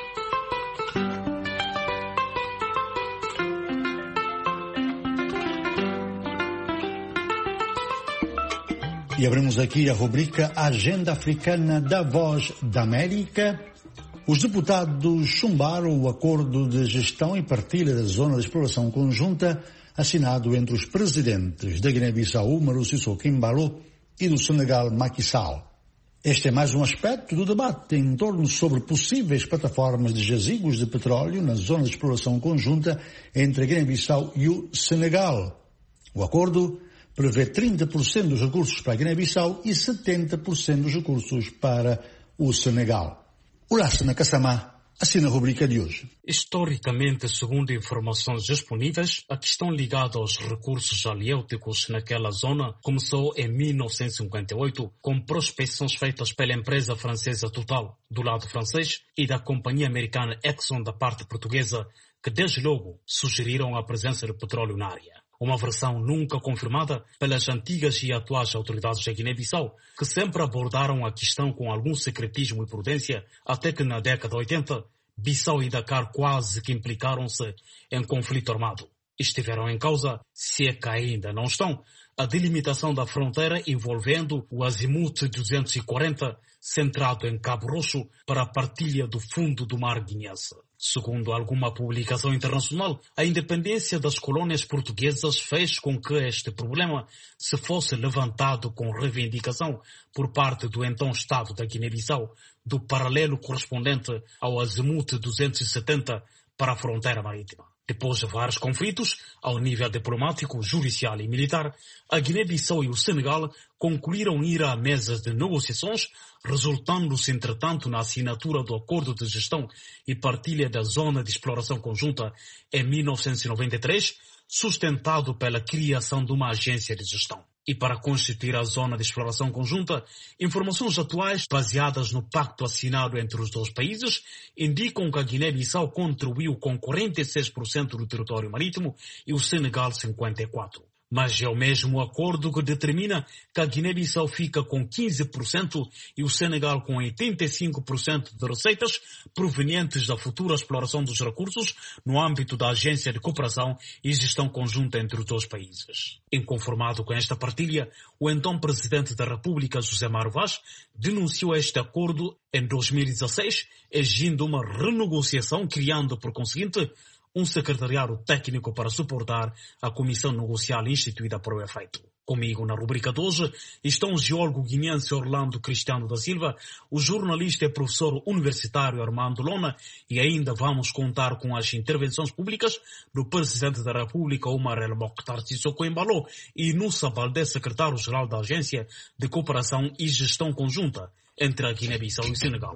E abrimos aqui a rubrica Agenda Africana da Voz da América. Os deputados chumbaram o acordo de gestão e partilha da Zona de Exploração Conjunta assinado entre os presidentes da Guiné-Bissau, Umaru Sissoko Embalo, e do Senegal, Macky Sall. Este é mais um aspecto do debate em torno sobre possíveis plataformas de jazigos de petróleo na zona de exploração conjunta entre a Guiné-Bissau e o Senegal. O acordo prevê trinta por cento dos recursos para a Guiné-Bissau e setenta por cento dos recursos para o Senegal. Ulassana Kassamá assina a rubrica de hoje. Historicamente, segundo informações disponíveis, a questão ligada aos recursos halieuticos naquela zona começou em mil novecentos e cinquenta e oito, com prospecções feitas pela empresa francesa Total, do lado francês, e da companhia americana Exxon, da parte portuguesa, que desde logo sugeriram a presença de petróleo na área. Uma versão nunca confirmada pelas antigas e atuais autoridades da Guiné-Bissau, que sempre abordaram a questão com algum secretismo e prudência, até que na década de oitenta, Bissau e Dakar quase que implicaram-se em conflito armado. Estiveram em causa, se é que ainda não estão, a delimitação da fronteira envolvendo o Azimuth duzentos e quarenta, centrado em Cabo Roxo, para a partilha do fundo do mar guinense. Segundo alguma publicação internacional, a independência das colônias portuguesas fez com que este problema se fosse levantado com reivindicação por parte do então Estado da Guiné-Bissau do paralelo correspondente ao Azimuth duzentos e setenta para a fronteira marítima. Depois de vários conflitos, ao nível diplomático, judicial e militar, a Guiné-Bissau e o Senegal concluíram ir a mesas de negociações, resultando-se, entretanto, na assinatura do Acordo de Gestão e Partilha da Zona de Exploração Conjunta em mil novecentos e noventa e três, sustentado pela criação de uma agência de gestão. E para constituir a zona de exploração conjunta, informações atuais baseadas no pacto assinado entre os dois países indicam que a Guiné-Bissau contribuiu com quarenta e seis por cento do território marítimo e o Senegal cinquenta e quatro por cento. Mas é o mesmo acordo que determina que a Guiné-Bissau fica com quinze por cento e o Senegal com oitenta e cinco por cento de receitas provenientes da futura exploração dos recursos no âmbito da Agência de Cooperação e Gestão Conjunta entre os dois países. Inconformado com esta partilha, o então Presidente da República, José Mário Vaz, denunciou este acordo em dois mil e dezesseis, exigindo uma renegociação, criando, por conseguinte, um secretariado técnico para suportar a comissão negocial instituída para o efeito. Comigo na rubrica de hoje estão o geólogo guineense Orlando Cristiano da Silva, o jornalista e professor universitário Armando Lona e ainda vamos contar com as intervenções públicas do Presidente da República, Omar El Mokhtar Sissoko Embalo, e Nusa Baldé, secretário-geral da Agência de Cooperação e Gestão Conjunta entre a Guiné-Bissau e o Senegal.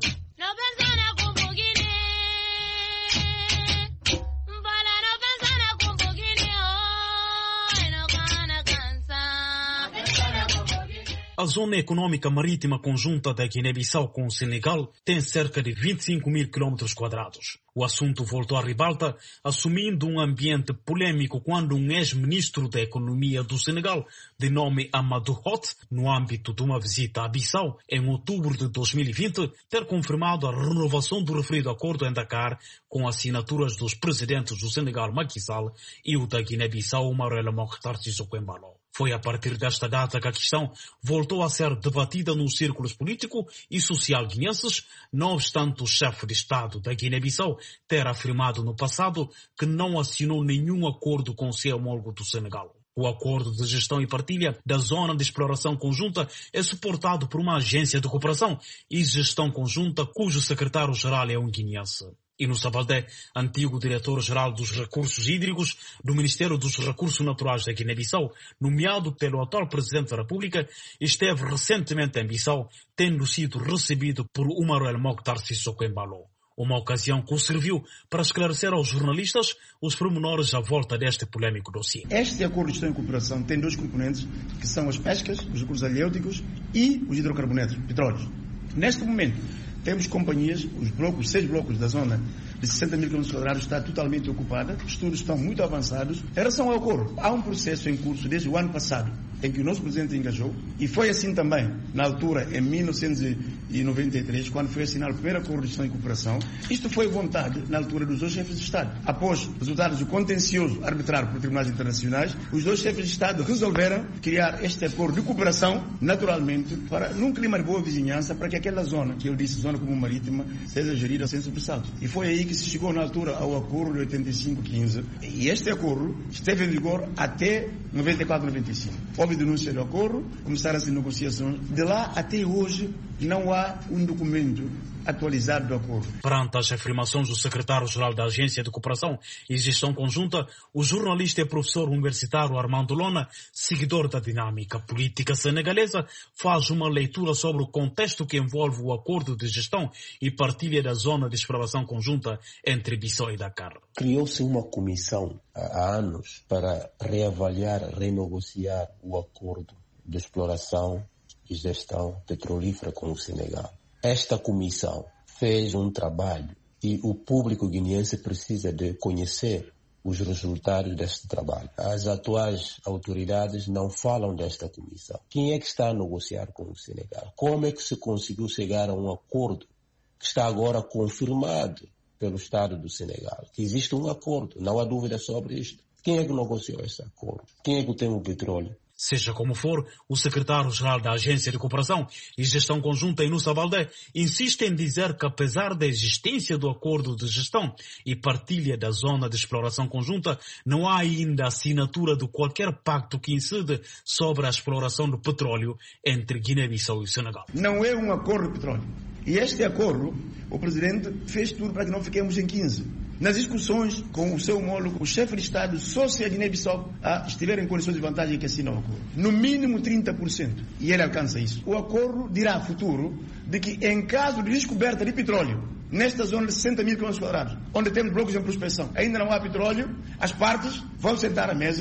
A Zona Econômica Marítima Conjunta da Guiné-Bissau com o Senegal tem cerca de vinte e cinco mil quilômetros quadrados. O assunto voltou à ribalta, assumindo um ambiente polêmico quando um ex-ministro da Economia do Senegal, de nome Amadou Hott, no âmbito de uma visita a Bissau, em outubro de dois mil e vinte, ter confirmado a renovação do referido acordo em Dakar com assinaturas dos presidentes do Senegal, Macky Sall, e o da Guiné-Bissau, Omar El Mokhtar Sissoko Embalo. Foi a partir desta data que a questão voltou a ser debatida nos círculos político e social guineenses, não obstante o chefe de Estado da Guiné-Bissau ter afirmado no passado que não assinou nenhum acordo com o seu homólogo do Senegal. O acordo de gestão e partilha da zona de exploração conjunta é suportado por uma agência de cooperação e gestão conjunta cujo secretário-geral é um guineense. E Nusa Baldé, antigo diretor-geral dos recursos hídricos do Ministério dos Recursos Naturais da Guiné-Bissau, nomeado pelo atual Presidente da República, esteve recentemente em Bissau, tendo sido recebido por Omar El Mokhtar Sissoko Embalo. Uma ocasião que o serviu para esclarecer aos jornalistas os pormenores à volta deste polêmico dossiê. Este acordo de gestão e cooperação tem dois componentes, que são as pescas, os recursos halieuticos e os hidrocarbonetos, petróleos. Neste momento, temos companhias, os blocos, seis blocos da zona de sessenta mil quilômetros quadrados está totalmente ocupada, os estudos estão muito avançados. Em relação ao acordo, há um processo em curso desde o ano passado, em que o nosso Presidente engajou, e foi assim também, na altura, em mil novecentos e noventa e três, quando foi assinado o primeiro acordo de gestão e cooperação. Isto foi vontade, na altura, dos dois chefes de Estado. Após resultados do contencioso arbitrário por tribunais internacionais, os dois chefes de Estado resolveram criar este acordo de cooperação, naturalmente, para, num clima de boa vizinhança, para que aquela zona, que eu disse, zona comum marítima, seja gerida sem sobressalto. E foi aí que se chegou, na altura, ao acordo de oitenta e cinco quinze, e este acordo esteve em vigor até noventa e quatro noventa e cinco. Houve denúncia do acordo, começaram-se negociações. De lá até hoje não há um documento atualizado do acordo. Perante as afirmações do secretário-geral da Agência de Cooperação e Gestão Conjunta, o jornalista e professor universitário Armando Lona, seguidor da dinâmica política senegalesa, faz uma leitura sobre o contexto que envolve o acordo de gestão e partilha da zona de exploração conjunta entre Bissau e Dakar. Criou-se uma comissão há anos para reavaliar, renegociar o acordo de exploração e gestão petrolífera com o Senegal. Esta comissão fez um trabalho e o público guineense precisa de conhecer os resultados deste trabalho. As atuais autoridades não falam desta comissão. Quem é que está a negociar com o Senegal? Como é que se conseguiu chegar a um acordo que está agora confirmado pelo Estado do Senegal? Que existe um acordo, não há dúvida sobre isto. Quem é que negociou esse acordo? Quem é que tem o petróleo? Seja como for, o secretário-geral da Agência de Cooperação e Gestão Conjunta, Nusa Baldé, insiste em dizer que, apesar da existência do acordo de gestão e partilha da zona de exploração conjunta, não há ainda assinatura de qualquer pacto que incide sobre a exploração do petróleo entre Guiné-Bissau e o Senegal. Não é um acordo de petróleo. E este acordo, o Presidente fez tudo para que não fiquemos em quinze. Nas discussões com o seu homólogo, o chefe de Estado, só se a Guiné-Bissau ah, estiver em condições de vantagem que assina o acordo. No mínimo trinta por cento. E ele alcança isso. O acordo dirá futuro de que, em caso de descoberta de petróleo, nesta zona de sessenta mil quilômetros quadrados, onde temos blocos em prospecção, ainda não há petróleo, as partes vão sentar à mesa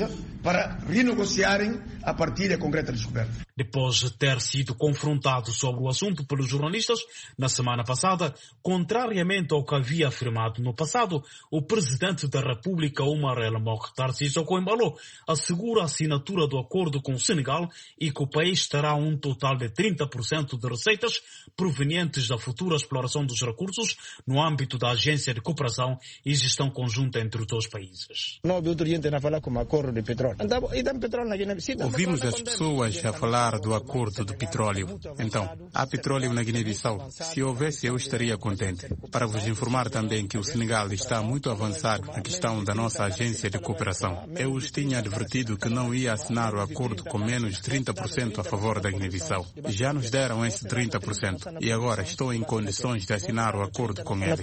para renegociarem a partilha concreta de descobertas. Depois de ter sido confrontado sobre o assunto pelos jornalistas na semana passada, contrariamente ao que havia afirmado no passado, o presidente da República, Omar El Mokhtar Sissoko Embalo, assegura a assinatura do acordo com o Senegal e que o país terá um total de trinta por cento de receitas provenientes da futura exploração dos recursos no âmbito da Agência de Cooperação e Gestão Conjunta entre os dois países. Ouvimos as pessoas a falar do acordo do petróleo. Então, há petróleo na Guiné-Bissau. Se houvesse, eu estaria contente. Para vos informar também que o Senegal está muito avançado na questão da nossa agência de cooperação. Eu os tinha advertido que não ia assinar o acordo com menos de trinta por cento a favor da Guiné-Bissau. Já nos deram esse trinta por cento e agora estou em condições de assinar o acordo com eles.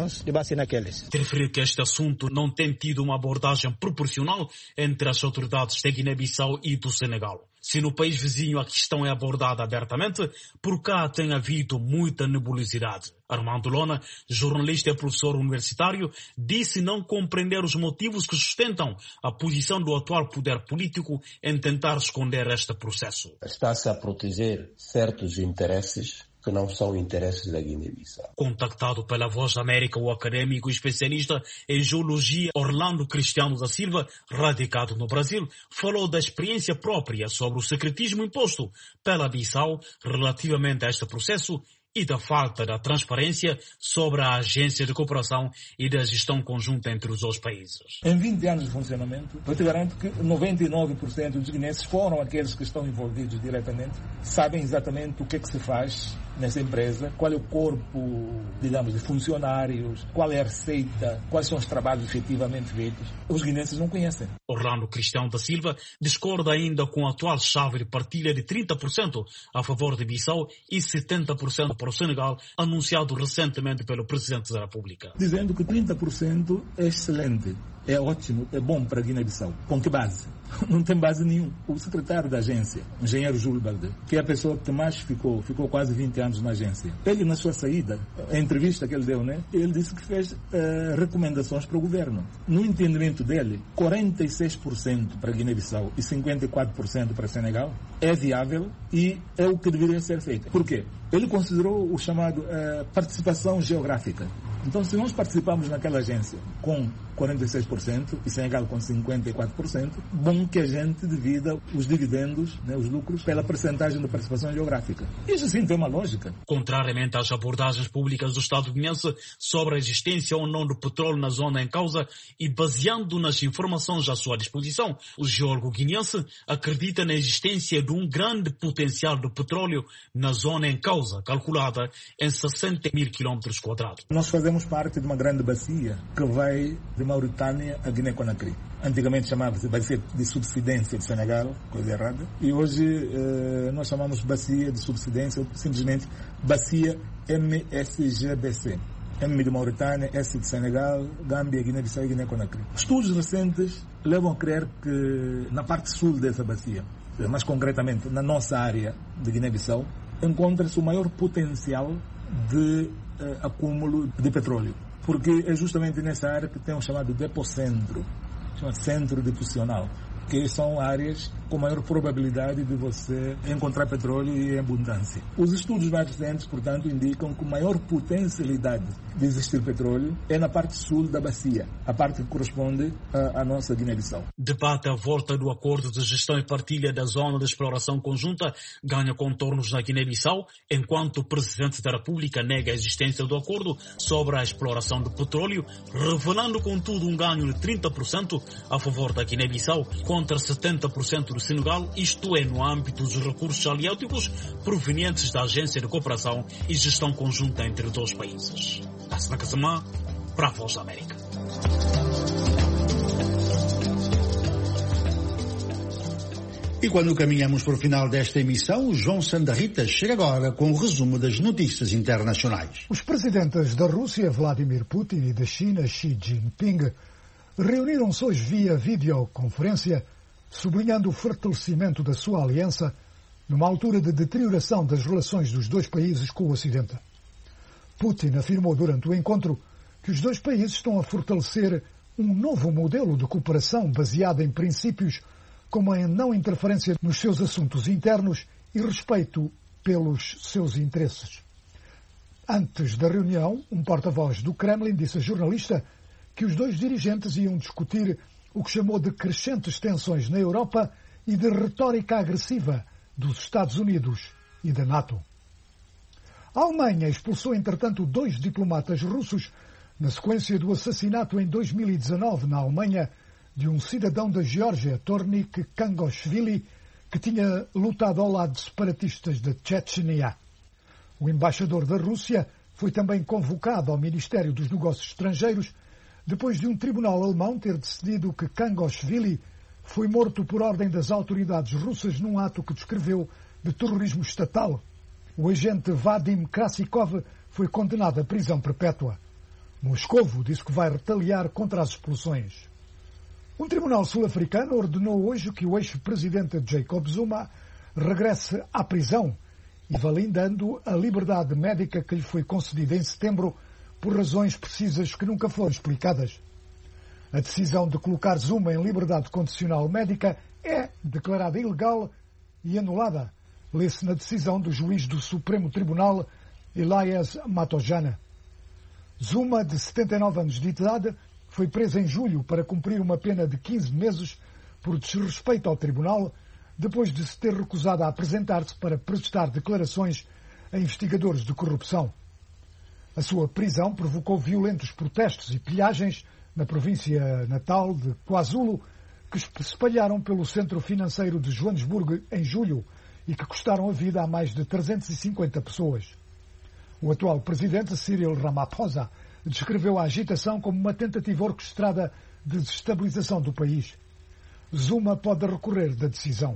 Referiu que este assunto não tem tido uma abordagem proporcional entre as autoridades da Guiné-Bissau e do Senegal. Se no país vizinho a questão é abordada abertamente, por cá tem havido muita nebulosidade. Armando Lona, jornalista e professor universitário, disse não compreender os motivos que sustentam a posição do atual poder político em tentar esconder este processo. Está-se a proteger certos interesses que não são interesses da Guiné-Bissau. Contactado pela Voz da América, o acadêmico e especialista em geologia Orlando Cristiano da Silva, radicado no Brasil, falou da experiência própria sobre o secretismo imposto pela Bissau relativamente a este processo e da falta da transparência sobre a agência de cooperação e da gestão conjunta entre os dois países. Em vinte anos de funcionamento, eu te garanto que noventa e nove por cento dos guineenses foram aqueles que estão envolvidos diretamente, sabem exatamente o que é que se faz nessa empresa, qual é o corpo, digamos, de funcionários, qual é a receita, quais são os trabalhos efetivamente feitos. Os guineenses não conhecem. Orlando Cristiano da Silva discorda ainda com a atual chave de partilha de trinta por cento a favor de Bissau e setenta por cento para o Senegal, anunciado recentemente pelo Presidente da República. Dizendo que trinta por cento é excelente, é ótimo, é bom para a Guiné-Bissau. Com que base? Não tem base nenhuma. O secretário da agência, o engenheiro Júlio Balde, que é a pessoa que mais ficou, ficou quase vinte anos na agência. Ele, na sua saída, a entrevista que ele deu, né, ele disse que fez uh, recomendações para o governo. No entendimento dele, quarenta e seis por cento para a Guiné-Bissau e cinquenta e quatro por cento para o Senegal é viável e é o que deveria ser feito. Por quê? Ele considerou o chamado uh, participação geográfica. Então, se nós participamos naquela agência com quarenta e seis por cento e Senegal com cinquenta e quatro por cento, bom que a gente divida os dividendos, né, os lucros, pela percentagem de participação geográfica. Isso sim tem uma lógica. Contrariamente às abordagens públicas do Estado guinense sobre a existência ou não do petróleo na zona em causa e baseando nas informações à sua disposição, o geólogo guinense acredita na existência de um grande potencial de petróleo na zona em causa, calculada em sessenta mil quilómetros quadrados. Nós fazemos parte de uma grande bacia que vai de Mauritânia a Guiné-Conakry. Antigamente chamava-se bacia de subsidência de Senegal, coisa errada, e hoje eh, nós chamamos bacia de subsidência, simplesmente bacia M S G B C. M de Mauritânia, S de Senegal, Gâmbia, Guiné-Bissau e Guiné-Conakry. Estudos recentes levam a crer que na parte sul dessa bacia, mais concretamente na nossa área de Guiné-Bissau, encontra-se o maior potencial de eh, acúmulo de petróleo. Porque é justamente nessa área que tem o chamado depocentro, chamado centro deposicional, que são áreas com maior probabilidade de você encontrar petróleo e em abundância. Os estudos mais recentes, portanto, indicam que a maior potencialidade de existir petróleo é na parte sul da bacia, a parte que corresponde à, à nossa Guiné-Bissau. Debate à volta do acordo de gestão e partilha da zona de exploração conjunta ganha contornos na Guiné-Bissau, enquanto o Presidente da República nega a existência do acordo sobre a exploração de petróleo, revelando, contudo, um ganho de trinta por cento a favor da Guiné-Bissau contra setenta por cento do Senegal, isto é, no âmbito dos recursos halieuticos provenientes da Agência de Cooperação e Gestão Conjunta entre os dois países. Tassana Kazama, para a Voz da América. E quando caminhamos para o final desta emissão, o João Sandarrita chega agora com o resumo das notícias internacionais. Os presidentes da Rússia, Vladimir Putin, e da China, Xi Jinping, reuniram-se hoje via videoconferência, sublinhando o fortalecimento da sua aliança numa altura de deterioração das relações dos dois países com o Ocidente. Putin afirmou durante o encontro que os dois países estão a fortalecer um novo modelo de cooperação baseado em princípios como a não interferência nos seus assuntos internos e respeito pelos seus interesses. Antes da reunião, um porta-voz do Kremlin disse a jornalista que os dois dirigentes iam discutir o que chamou de crescentes tensões na Europa e de retórica agressiva dos Estados Unidos e da NATO. A Alemanha expulsou, entretanto, dois diplomatas russos na sequência do assassinato em dois mil e dezanove na Alemanha de um cidadão da Geórgia, Tornik Kangoshvili, que tinha lutado ao lado de separatistas da Chechnya. O embaixador da Rússia foi também convocado ao Ministério dos Negócios Estrangeiros depois de um tribunal alemão ter decidido que Kangoshvili foi morto por ordem das autoridades russas num ato que descreveu de terrorismo estatal. O agente Vadim Krasikov foi condenado à prisão perpétua. Moscovo disse que vai retaliar contra as expulsões. Um tribunal sul-africano ordenou hoje que o ex-presidente Jacob Zuma regresse à prisão, invalidando a liberdade médica que lhe foi concedida em setembro por razões precisas que nunca foram explicadas. A decisão de colocar Zuma em liberdade condicional médica é declarada ilegal e anulada, lê-se na decisão do juiz do Supremo Tribunal, Elias Matojana. Zuma, de setenta e nove anos de idade, foi preso em julho para cumprir uma pena de quinze meses por desrespeito ao tribunal, depois de se ter recusado a apresentar-se para prestar declarações a investigadores de corrupção. A sua prisão provocou violentos protestos e pilhagens na província natal de KwaZulu, que se espalharam pelo centro financeiro de Joanesburgo em julho e que custaram a vida a mais de trezentas e cinquenta pessoas. O atual presidente, Cyril Ramaphosa, descreveu a agitação como uma tentativa orquestrada de desestabilização do país. Zuma pode recorrer da decisão.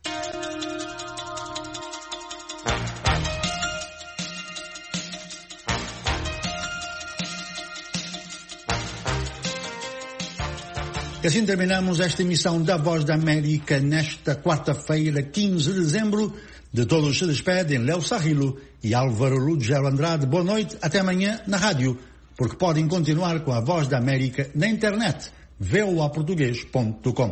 E assim terminamos esta emissão da Voz da América nesta quarta-feira, quinze de dezembro. De todos se despedem Léo Sarrilo e Álvaro Lugero Andrade. Boa noite, até amanhã na rádio, porque podem continuar com a Voz da América na internet, v o a português ponto com.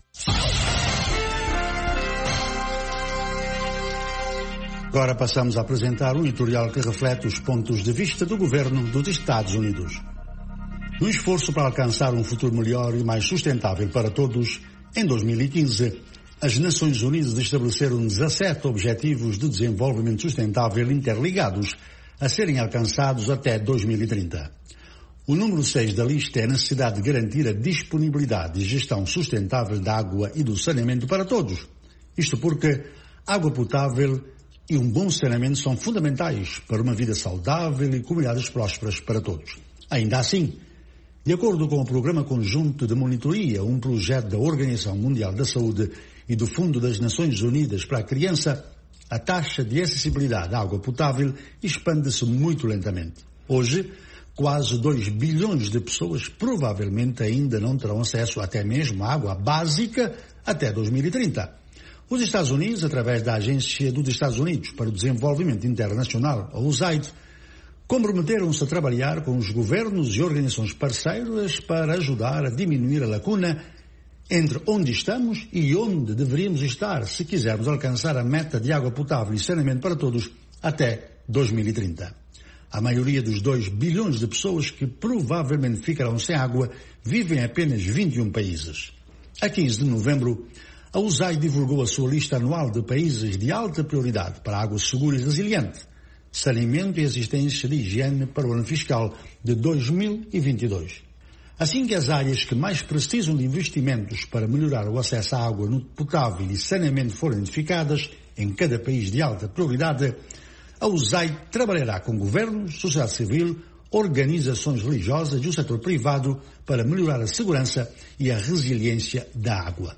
Agora passamos a apresentar um editorial que reflete os pontos de vista do governo dos Estados Unidos. No esforço para alcançar um futuro melhor e mais sustentável para todos, em dois mil e quinze, as Nações Unidas estabeleceram dezassete Objetivos de Desenvolvimento Sustentável interligados a serem alcançados até dois mil e trinta. O número seis da lista é a necessidade de garantir a disponibilidade e gestão sustentável da água e do saneamento para todos. Isto porque água potável e um bom saneamento são fundamentais para uma vida saudável e comunidades prósperas para todos. Ainda assim, de acordo com o Programa Conjunto de Monitoria, um projeto da Organização Mundial da Saúde e do Fundo das Nações Unidas para a Criança, a taxa de acessibilidade à água potável expande-se muito lentamente. Hoje, quase dois bilhões de pessoas provavelmente ainda não terão acesso até mesmo à água básica até dois mil e trinta. Os Estados Unidos, através da Agência dos Estados Unidos para o Desenvolvimento Internacional, a U S A I D, comprometeram-se a trabalhar com os governos e organizações parceiras para ajudar a diminuir a lacuna entre onde estamos e onde deveríamos estar se quisermos alcançar a meta de água potável e saneamento para todos até dois mil e trinta. A maioria dos dois bilhões de pessoas que provavelmente ficarão sem água vivem em apenas vinte e um países. A quinze de novembro, a U S A I D divulgou a sua lista anual de países de alta prioridade para água segura e resiliente, saneamento e assistência de higiene para o ano fiscal de dois mil e vinte e dois. Assim que as áreas que mais precisam de investimentos para melhorar o acesso à água potável e saneamento forem identificadas em cada país de alta prioridade, a U S A I D trabalhará com governos, sociedade civil, organizações religiosas e o setor privado para melhorar a segurança e a resiliência da água.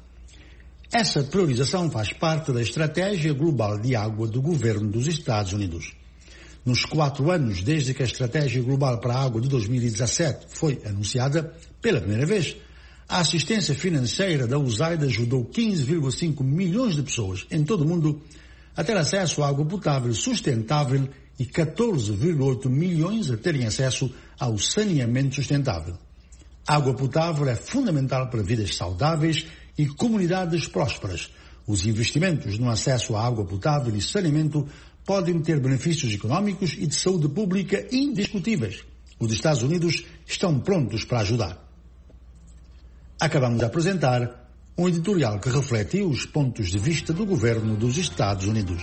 Essa priorização faz parte da Estratégia Global de Água do Governo dos Estados Unidos. Nos quatro anos desde que a Estratégia Global para a Água de dois mil e dezassete foi anunciada pela primeira vez, a assistência financeira da U S A I D ajudou quinze vírgula cinco milhões de pessoas em todo o mundo a ter acesso à água potável sustentável e catorze vírgula oito milhões a terem acesso ao saneamento sustentável. A água potável é fundamental para vidas saudáveis e comunidades prósperas. Os investimentos no acesso à água potável e saneamento podem ter benefícios económicos e de saúde pública indiscutíveis. Os Estados Unidos estão prontos para ajudar. Acabamos de apresentar um editorial que reflete os pontos de vista do governo dos Estados Unidos.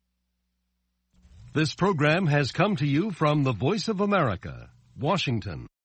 This program has come to you from the Voice of America, Washington.